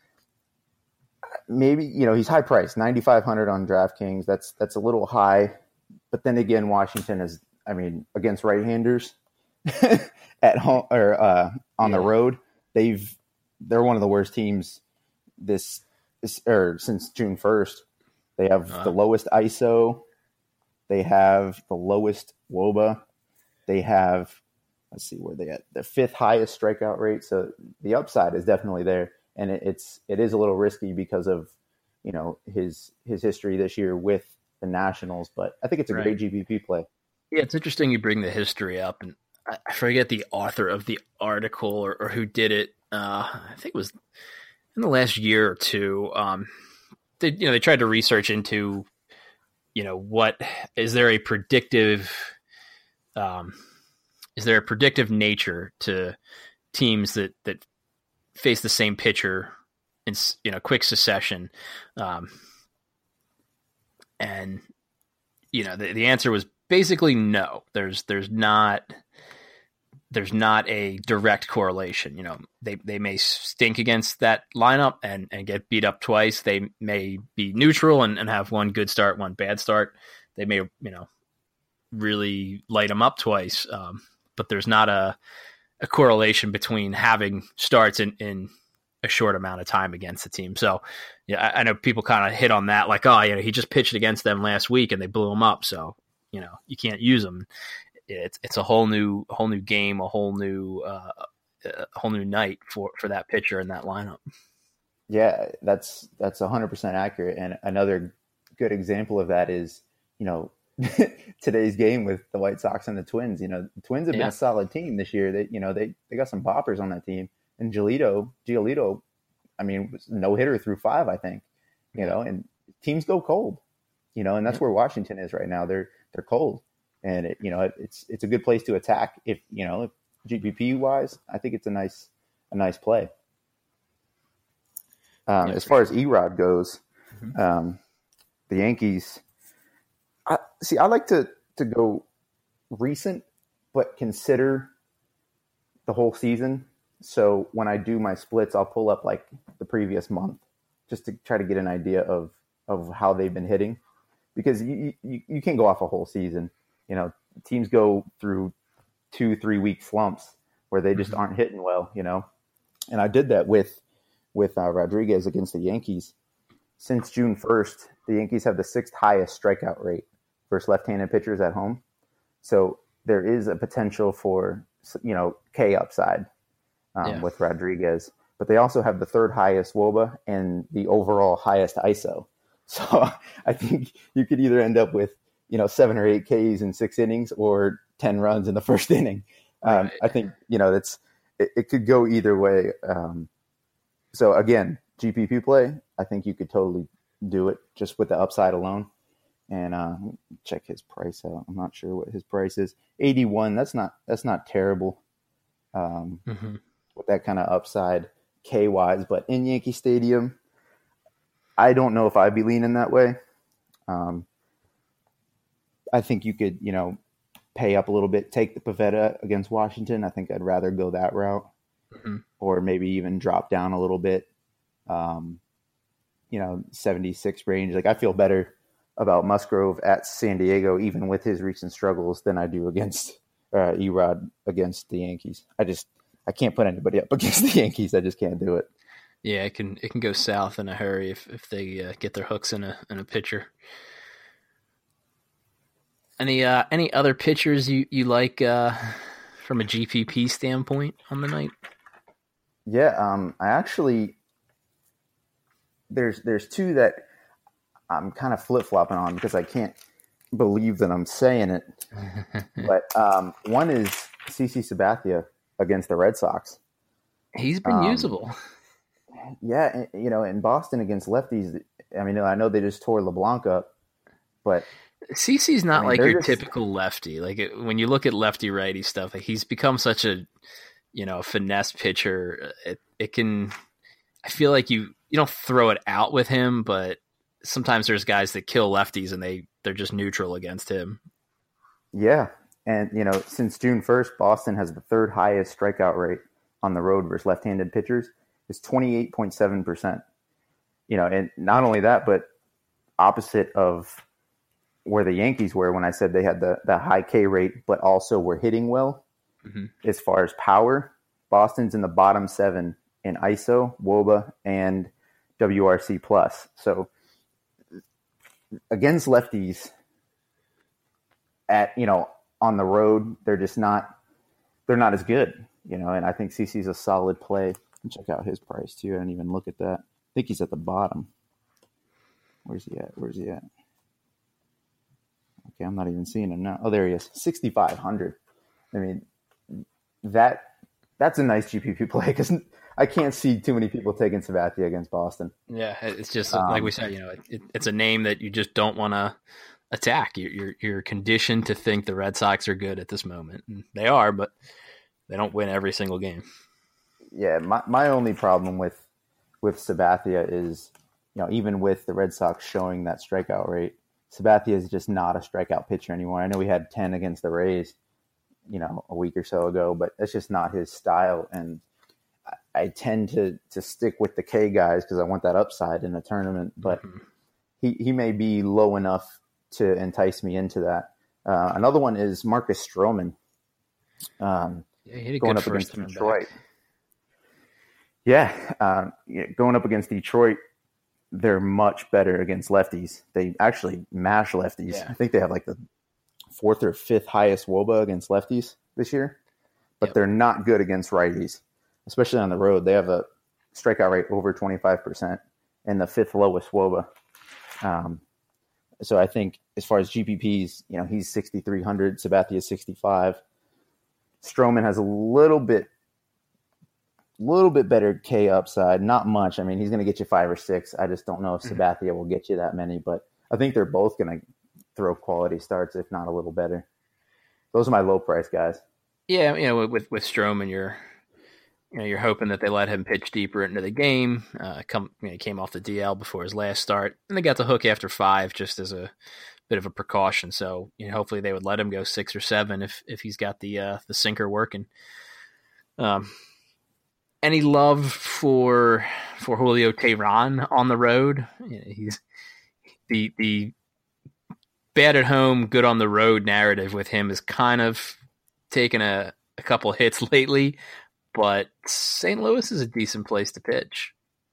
maybe, you know, he's high priced, ninety-five hundred on DraftKings. That's, that's a little high. But then again, Washington is, I mean, against right-handers at home or uh, on yeah. the road. They've they're one of the worst teams this, this or since June first. They have uh, the lowest I S O. They have the lowest W O B A. They have let's see where they at the fifth highest strikeout rate. So the upside is definitely there, and it, it's it is a little risky because of you know his his history this year with the Nationals. But I think it's a right. great G P P play. Yeah, it's interesting you bring the history up, and I forget the author of the article or, or who did it. Uh, I think it was in the last year or two. Um, they, you know, they tried to research into, you know, what is there a predictive, um, is there a predictive nature to teams that, that face the same pitcher in, you know, quick succession? Um, and, you know, the, the answer was basically no. There's, there's not, there's not a direct correlation. You know, they, they may stink against that lineup and, and get beat up twice. They may be neutral and, and have one good start, one bad start. They may, you know, really light them up twice. Um, but there's not a, a correlation between having starts in, in a short amount of time against the team. So, yeah, I, I know people kind of hit on that, like, oh, you know, he just pitched against them last week and they blew him up. So, you know, you can't use them. It's it's a whole new whole new game, a whole new uh, a whole new night for, for that pitcher in that lineup. Yeah, that's that's one hundred percent accurate. And another good example of that is, you know, today's game with the White Sox and the Twins. You know, the Twins have been yeah. a solid team this year. They, you know, they, they got some boppers on that team. And Giolito, Giolito, I mean, was no hitter through five, I think. You know, and teams go cold. You know, and that's yeah. where Washington is right now. They're they're cold. And it, you know, it, it's it's a good place to attack. If you know, if G P P wise, I think it's a nice a nice play. Um, yeah, as far sure. as Erod goes, Mm-hmm. Um, the Yankees, I, see, I like to, to go recent, but consider the whole season. So when I do my splits, I'll pull up like the previous month just to try to get an idea of, of how they've been hitting, because you, you, you can't go off a whole season. You know, teams go through two, three week slumps where they just mm-hmm. aren't hitting well, you know? And I did that with, with uh, Rodriguez against the Yankees. Since June first, the Yankees have the sixth highest strikeout rate versus left-handed pitchers at home. So there is a potential for, you know, K upside um, yeah. with Rodriguez. But they also have the third highest W O B A and the overall highest I S O. So I think you could either end up with, you know, seven or eight Ks in six innings or ten runs in the first inning. Um, right. I think, you know, that's it, it could go either way. Um, so again, G P P play, I think you could totally do it just with the upside alone. And uh, check his price out. I'm not sure what his price is. eighty-one. That's not that's not terrible um, mm-hmm. with that kind of upside K wise. But in Yankee Stadium, I don't know if I'd be leaning that way. Um, I think you could, you know, pay up a little bit, take the Pivetta against Washington. I think I'd rather go that route, mm-hmm. or maybe even drop down a little bit. Um, you know, seventy-six range. Like I feel better about Musgrove at San Diego, even with his recent struggles, than I do against uh, Erod against the Yankees. I just I can't put anybody up against the Yankees. I just can't do it. Yeah, it can it can go south in a hurry if if they uh, get their hooks in a in a pitcher. Any uh, any other pitchers you you like uh, from a G P P standpoint on the night? Yeah, um, I actually there's there's two that I'm kind of flip-flopping on because I can't believe that I'm saying it. But um, one is CeCe Sabathia against the Red Sox. He's been um, usable. Yeah, you know, in Boston against lefties, I mean, I know they just tore LeBlanc up, but CeCe's not I mean, like your just... typical lefty. Like it, when you look at lefty-righty stuff, like he's become such a, you know, finesse pitcher. It it can, I feel like you you don't throw it out with him, but sometimes there's guys that kill lefties and they, they're just neutral against him. Yeah. And, you know, since June first, Boston has the third highest strikeout rate on the road versus left-handed pitchers. It's twenty-eight point seven percent. You know, and not only that, but opposite of where the Yankees were when I said they had the, the high K rate, but also were hitting well. Mm-hmm. As far as power, Boston's in the bottom seven in I S O, W O B A, and W R C plus. So, against lefties at, you know, on the road, they're just not, they're not as good, you know, and I think CeCe's a solid play. Check out his price too. I didn't even look at that. I think he's at the bottom. Where's he at? Where's he at? Okay. I'm not even seeing him now. Oh, there he is. sixty-five hundred. I mean, that, that's a nice G P P play because I can't see too many people taking Sabathia against Boston. Yeah, it's just um, like we said. You know, it, it's a name that you just don't want to attack. You're, you're you're conditioned to think the Red Sox are good at this moment, and they are, but they don't win every single game. Yeah, my my only problem with with Sabathia is, you know, even with the Red Sox showing that strikeout rate, Sabathia is just not a strikeout pitcher anymore. I know we had ten against the Rays, you know, a week or so ago, but that's just not his style. And I, I tend to to stick with the K guys because I want that upside in a tournament. But mm-hmm. he, he may be low enough to entice me into that. Uh, another one is Marcus Stroman. Um, yeah, he had a going good up first against Detroit. Back. Yeah, uh, going up against Detroit, they're much better against lefties. They actually mash lefties. Yeah. I think they have like the fourth or fifth highest W O B A against lefties this year, but yep. they're not good against righties, especially on the road. They have a strikeout rate over twenty-five percent and the fifth lowest W O B A. Um, so I think as far as G P Ps, you know, he's sixty-three hundred, Sabathia is sixty-five. Stroman has a little bit little bit better K upside, not much. I mean, he's going to get you five or six. I just don't know if Sabathia will get you that many, but I think they're both going to throw quality starts, if not a little better. Those are my low price guys. Yeah, you know, with with Stroman, you're you know, you're hoping that they let him pitch deeper into the game. Uh, come, you know, he came off the D L before his last start, and they got the hook after five just as a bit of a precaution. So, you know, hopefully they would let him go six or seven if if he's got the uh, the sinker working. Um, any love for for Julio Teheran on the road? You know, he's the the bad at home, good on the road narrative with him is kind of taken a, a couple hits lately. But Saint Louis is a decent place to pitch.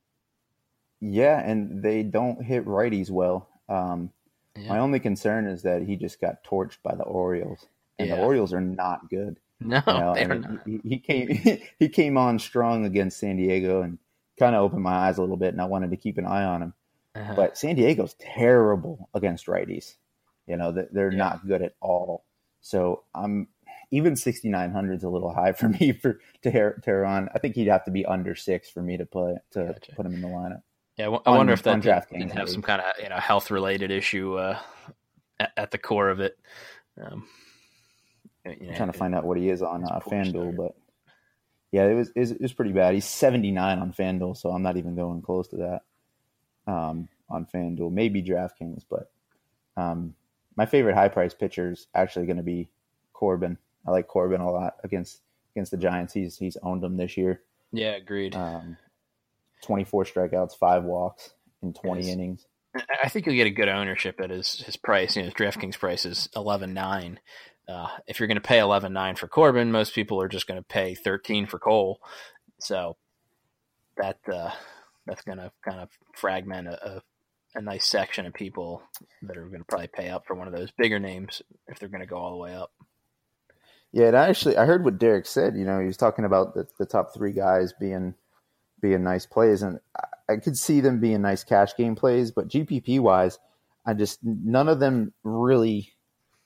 Yeah, and they don't hit righties well. Um, yeah. My only concern is that he just got torched by the Orioles, and yeah. the Orioles are not good. No, you know? they're not. He, he came he came on strong against San Diego and kind of opened my eyes a little bit, and I wanted to keep an eye on him. Uh-huh. But San Diego's terrible against righties. You know, they're yeah. not good at all. So I'm. Even sixty-nine hundred is a little high for me for Teheran. I think he'd have to be under six for me to play to gotcha. put him in the lineup. Yeah, I on, wonder if that did, did have some kind of you know health related issue uh, at, at the core of it. Um, you know, I'm trying to find out what he is on uh, FanDuel, but yeah, it was, it was it was pretty bad. He's seventy-nine on FanDuel, so I'm not even going close to that um, on FanDuel. Maybe DraftKings, but um, my favorite high price pitcher is actually going to be Corbin. I like Corbin a lot against against the Giants. He's he's owned them this year. Yeah, agreed. Um, twenty-four strikeouts, five walks in twenty yes. innings. I think you'll get a good ownership at his his price. You know, his DraftKings price is eleven nine. Uh, if you're going to pay eleven nine for Corbin, most people are just going to pay thirteen for Cole. So that uh, that's going to kind of fragment a, a a nice section of people that are going to probably pay up for one of those bigger names if they're going to go all the way up. Yeah, and I actually I heard what Derek said. You know, he was talking about the, the top three guys being being nice plays, and I, I could see them being nice cash game plays. But G P P wise, I just none of them really,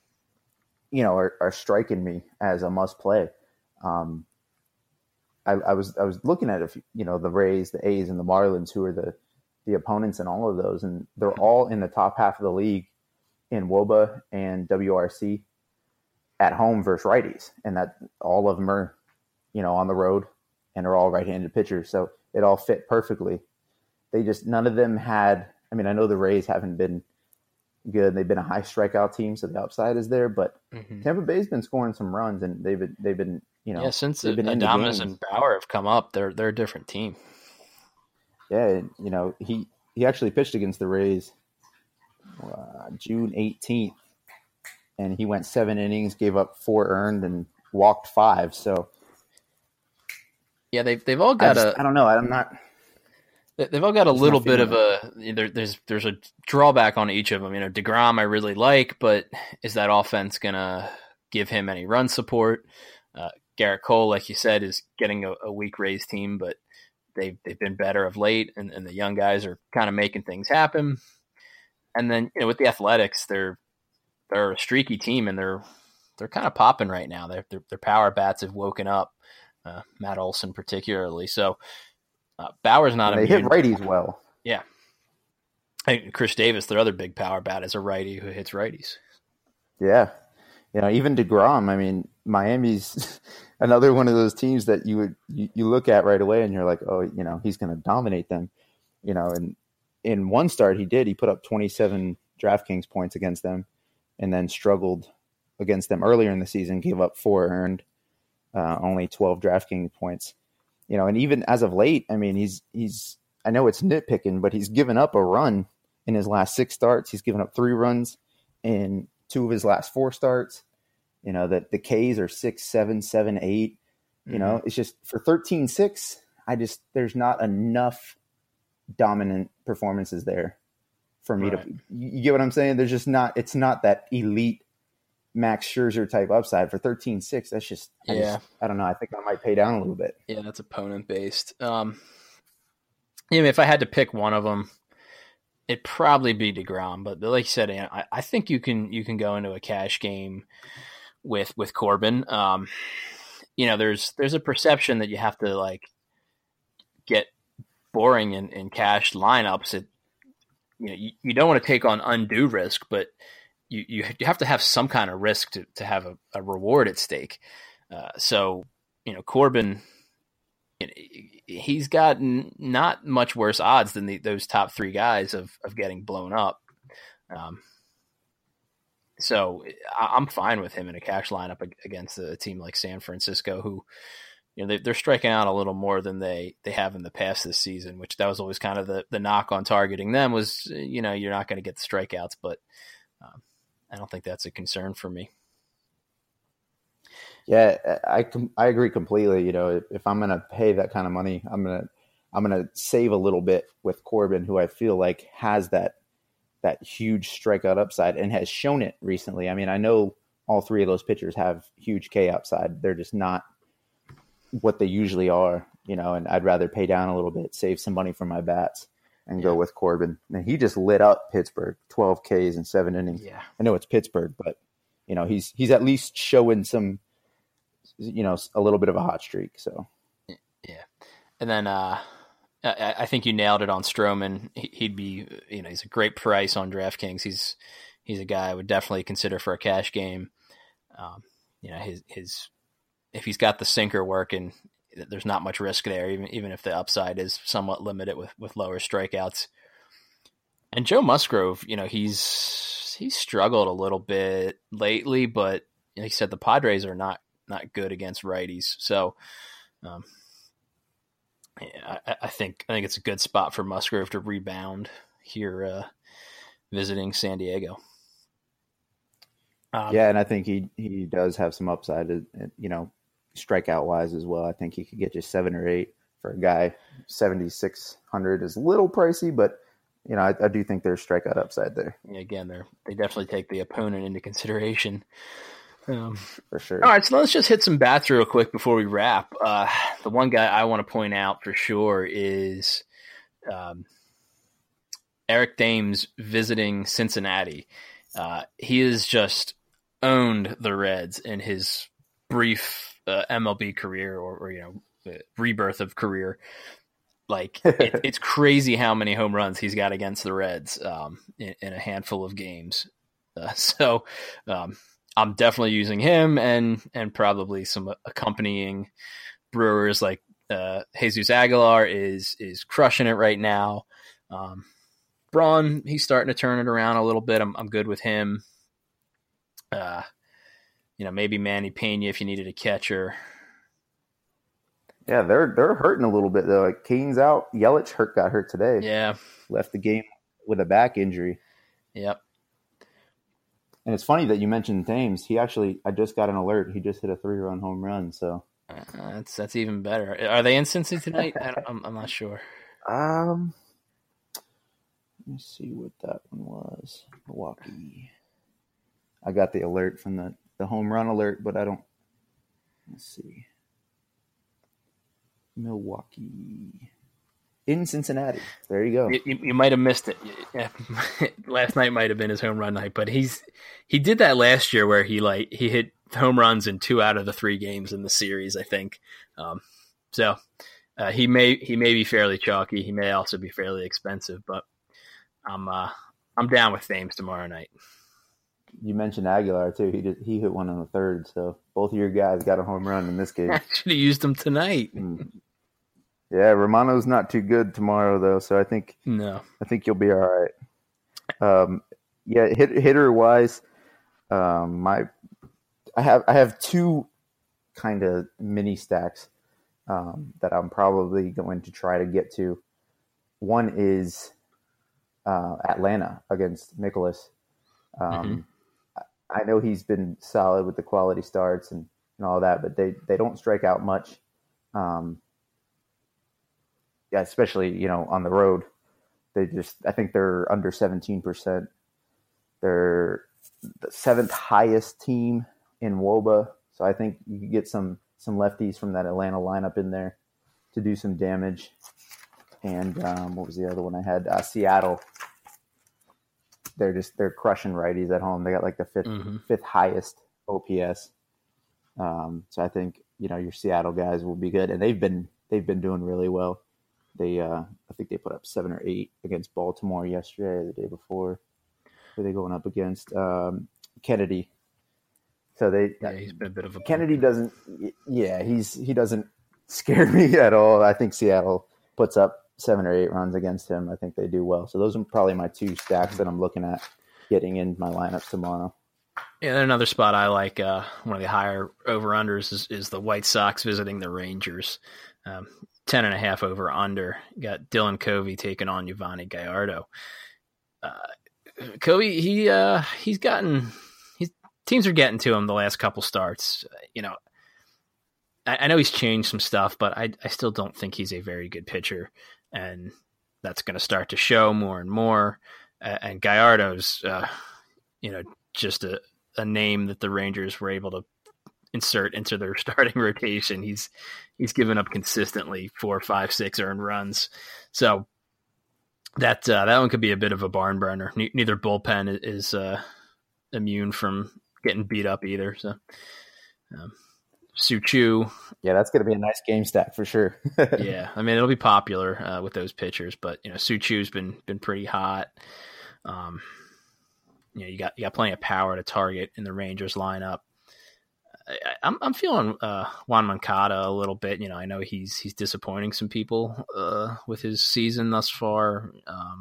you know, are, are striking me as a must play. Um, I, I was I was looking at, if you know, the Rays, the A's, and the Marlins, who are the the opponents in all of those, and they're all in the top half of the league in W O B A and W R C. At home versus righties, and that all of them are, you know, on the road and are all right-handed pitchers. So it all fit perfectly. They just, none of them had, I mean, I know the Rays haven't been good. They've been a high strikeout team, so the upside is there, but mm-hmm. Tampa Bay's been scoring some runs, and they've been, they've been, you know, yeah, since Adames and Bauer have come up, they're, they're a different team. Yeah. You know, he, he actually pitched against the Rays uh, June eighteenth. And he went seven innings, gave up four earned, and walked five. So, yeah, they've they've all got I just, a. I don't know. I'm not. They've all got a little bit of a. There, there's there's a drawback on each of them. You know, DeGrom I really like, but is that offense gonna give him any run support? Uh, Garrett Cole, like you said, is getting a, a weak Rays team, but they've they've been better of late, and, and the young guys are kind of making things happen. And then you know, with the Athletics, they're They're a streaky team, and they're they're kind of popping right now. Their their power bats have woken up, uh, Matt Olson particularly. So uh, Bauer's not. They hit righties well. Yeah, and Chris Davis, their other big power bat, is a righty who hits righties. Yeah, you know, even DeGrom. I mean, Miami's another one of those teams that you would you, you look at right away, and you're like, oh, you know, he's going to dominate them. You know, and in one start he did. He put up twenty-seven DraftKings points against them. And then struggled against them earlier in the season, gave up four earned, uh, only twelve DraftKings points. You know, and even as of late, I mean, he's he's. I know it's nitpicking, but he's given up a run in his last six starts. He's given up three runs in two of his last four starts. You know, that the Ks are six, seven, seven, eight. You mm-hmm. know, it's just for thirteen six. I just there's not enough dominant performances there. For me right. to, you get what I'm saying? There's just not, it's not that elite Max Scherzer type upside for thirteen six. That's just, I yeah. Just, I don't know. I think I might pay down a little bit. Yeah, that's opponent based. Um, you know, if I had to pick one of them, it'd probably be DeGrom. But like you said, I, I think you can you can go into a cash game with with Corbin. Um, you know, there's there's a perception that you have to like get boring in, in cash lineups. It, you know, you, you don't want to take on undue risk, but you, you, you have to have some kind of risk to, to have a, a reward at stake. Uh, so, you know, Corbin, he's got not much worse odds than the, those top three guys of, of getting blown up. Um, so I'm fine with him in a cash lineup against a team like San Francisco, who, you know, they, they're striking out a little more than they, they have in the past this season, which that was always kind of the, the knock on targeting them was, you know, you're not going to get the strikeouts, but um, I don't think that's a concern for me. Yeah, I I agree completely. You know, if I'm going to pay that kind of money, I'm going to I'm going to save a little bit with Corbin, who I feel like has that that huge strikeout upside and has shown it recently. I mean, I know all three of those pitchers have huge K upside. They're just not what they usually are, you know, and I'd rather pay down a little bit, save some money for my bats, and go with Corbin. And he just lit up Pittsburgh, twelve Ks in seven innings. Yeah. I know it's Pittsburgh, but, you know, he's he's at least showing some, you know, a little bit of a hot streak. So, yeah. And then uh, I, I think you nailed it on Stroman. He'd be, you know, he's a great price on DraftKings. He's he's a guy I would definitely consider for a cash game. Um, you know, his his if he's got the sinker working, there's not much risk there, even even if the upside is somewhat limited with, with lower strikeouts. And Joe Musgrove, you know, he's he's struggled a little bit lately, but like you said, the Padres are not not good against righties. So um, yeah, I, I think I think it's a good spot for Musgrove to rebound here uh, visiting San Diego. Um, yeah, and I think he he does have some upside, you know, strikeout wise as well. I think he could get you seven or eight for a guy. seventy-six hundred is a little pricey, but you know, I, I do think there's strikeout upside there. Again, they they definitely take the opponent into consideration. Um, for sure. All right, so let's just hit some bats real quick before we wrap. Uh, the one guy I want to point out for sure is um, Eric Thames visiting Cincinnati. Uh, he has just owned the Reds in his brief uh, M L B career, or, or you know, rebirth of career. Like it, it's crazy how many home runs he's got against the Reds um, in, in a handful of games. Uh, so um, I'm definitely using him, and and probably some accompanying Brewers like uh, Jesus Aguilar is is crushing it right now. Um, Braun, he's starting to turn it around a little bit. I'm I'm good with him. Uh, you know, maybe Manny Pena if you needed a catcher. Yeah, they're they're hurting a little bit though. Like Kane's out, Yelich hurt got hurt today. Yeah, left the game with a back injury. Yep. And it's funny that you mentioned Thames. He actually, I just got an alert. He just hit a three-run home run. So uh, that's that's even better. Are they in Cincy tonight? I don't, I'm I'm not sure. Um, let me see what that one was. Milwaukee. I got the alert from the the home run alert, but I don't. Let's see. Milwaukee in Cincinnati. There you go. You, you, you might have missed it. Yeah. Last night might have been his home run night, but he's he did that last year where he like he hit home runs in two out of the three games in the series, I think. Um, so uh, he may he may be fairly chalky. He may also be fairly expensive, but I'm uh, I'm down with Thames tomorrow night. You mentioned Aguilar too. He did, he hit one on the third, so both of your guys got a home run in this game. I should have used them tonight. Mm. Yeah, Romano's not too good tomorrow though, so I think no, I think you'll be all right. Um, yeah, hit, hitter wise, um, my I have I have two kind of mini stacks um, that I'm probably going to try to get to. One is uh, Atlanta against Nicholas. Um, mm-hmm. I know he's been solid with the quality starts and, and all that, but they, they don't strike out much. Um, yeah, especially, you know, on the road. They just, I think they're under seventeen percent. They're the seventh highest team in W O B A. So I think you could get some, some lefties from that Atlanta lineup in there to do some damage. And um, what was the other one I had? Uh, Seattle. They're just they're crushing righties at home. They got like the fifth mm-hmm. fifth highest O P S. Um, so I think you know your Seattle guys will be good, and they've been they've been doing really well. They uh, I think they put up seven or eight against Baltimore yesterday, or the day before. Who are they going up against? Um, Kennedy. So they yeah, he's been a bit of a Kennedy doesn't yeah he's he doesn't scare me at all. I think Seattle puts up seven or eight runs against him. I think they do well. So those are probably my two stacks that I'm looking at getting in my lineup tomorrow. Yeah, another spot I like, uh, one of the higher over-unders is, is the White Sox visiting the Rangers. Um, ten and a half over under. You got Dylan Covey taking on Yovani Gallardo. Uh, Covey, he uh, he's gotten he's teams are getting to him the last couple starts. You know, I, I know he's changed some stuff, but I I still don't think he's a very good pitcher, and that's going to start to show more and more. Uh, and Gallardo's, uh, you know, just a, a name that the Rangers were able to insert into their starting rotation. He's he's given up consistently four, five, six earned runs. So that uh, that one could be a bit of a barn burner. Ne- neither bullpen is uh, immune from getting beat up either. So um, Suchu, yeah, that's going to be a nice game stack for sure. yeah, I mean it'll be popular uh, with those pitchers, but you know Suchu's been been pretty hot. Um, you know you got you got plenty of power to target in the Rangers lineup. I, I'm I'm feeling uh, Juan Moncada a little bit. You know, I know he's he's disappointing some people uh, with his season thus far, um,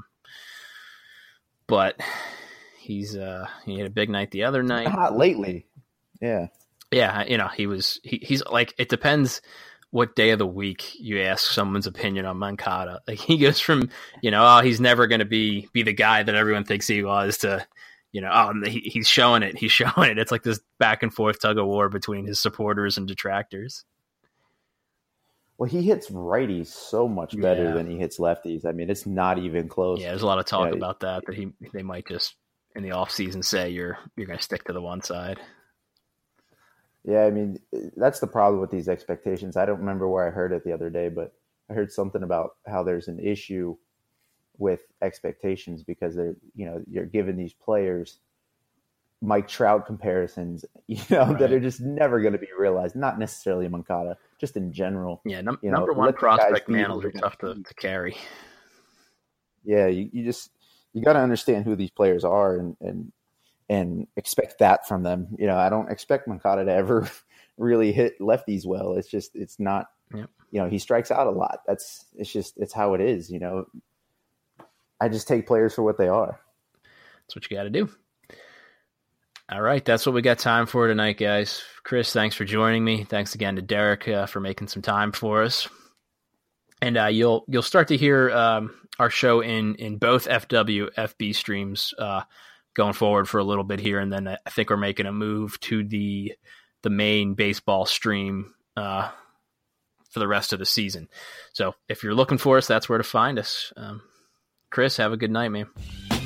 but he's uh, he had a big night the other night. Hot lately, yeah, yeah. You know, he was he, he's like it depends what day of the week you ask someone's opinion on Moncada. Like he goes from you know oh he's never going to be be the guy that everyone thinks he was to. You know, oh, he, he's showing it. He's showing it. It's like this back and forth tug of war between his supporters and detractors. Well, he hits righties so much better yeah. than he hits lefties. I mean, it's not even close. Yeah, there's a lot of talk yeah. about that, that he they might just in the off season say you're you're going to stick to the one side. Yeah, I mean, that's the problem with these expectations. I don't remember where I heard it the other day, but I heard something about how there's an issue with expectations because they're, you know, you're giving these players Mike Trout comparisons, you know, right. that are just never going to be realized. Not necessarily Moncada, just in general. Yeah, num- you number know, one prospect mantles are tough to, to carry. Yeah, you, you just you got to understand who these players are and and and expect that from them. You know, I don't expect Moncada to ever really hit lefties well. It's just it's not. Yep. You know, he strikes out a lot. That's it's just it's how it is. You know. I just take players for what they are. That's what you got to do. All right, that's what we got time for tonight, guys. Chris, thanks for joining me. Thanks again to Derek uh, for making some time for us. And uh, you'll you'll start to hear um, our show in in both F W, F B streams uh, going forward for a little bit here, and then I think we're making a move to the the main baseball stream uh, for the rest of the season. So if you're looking for us, that's where to find us. Um, Chris, have a good night, man.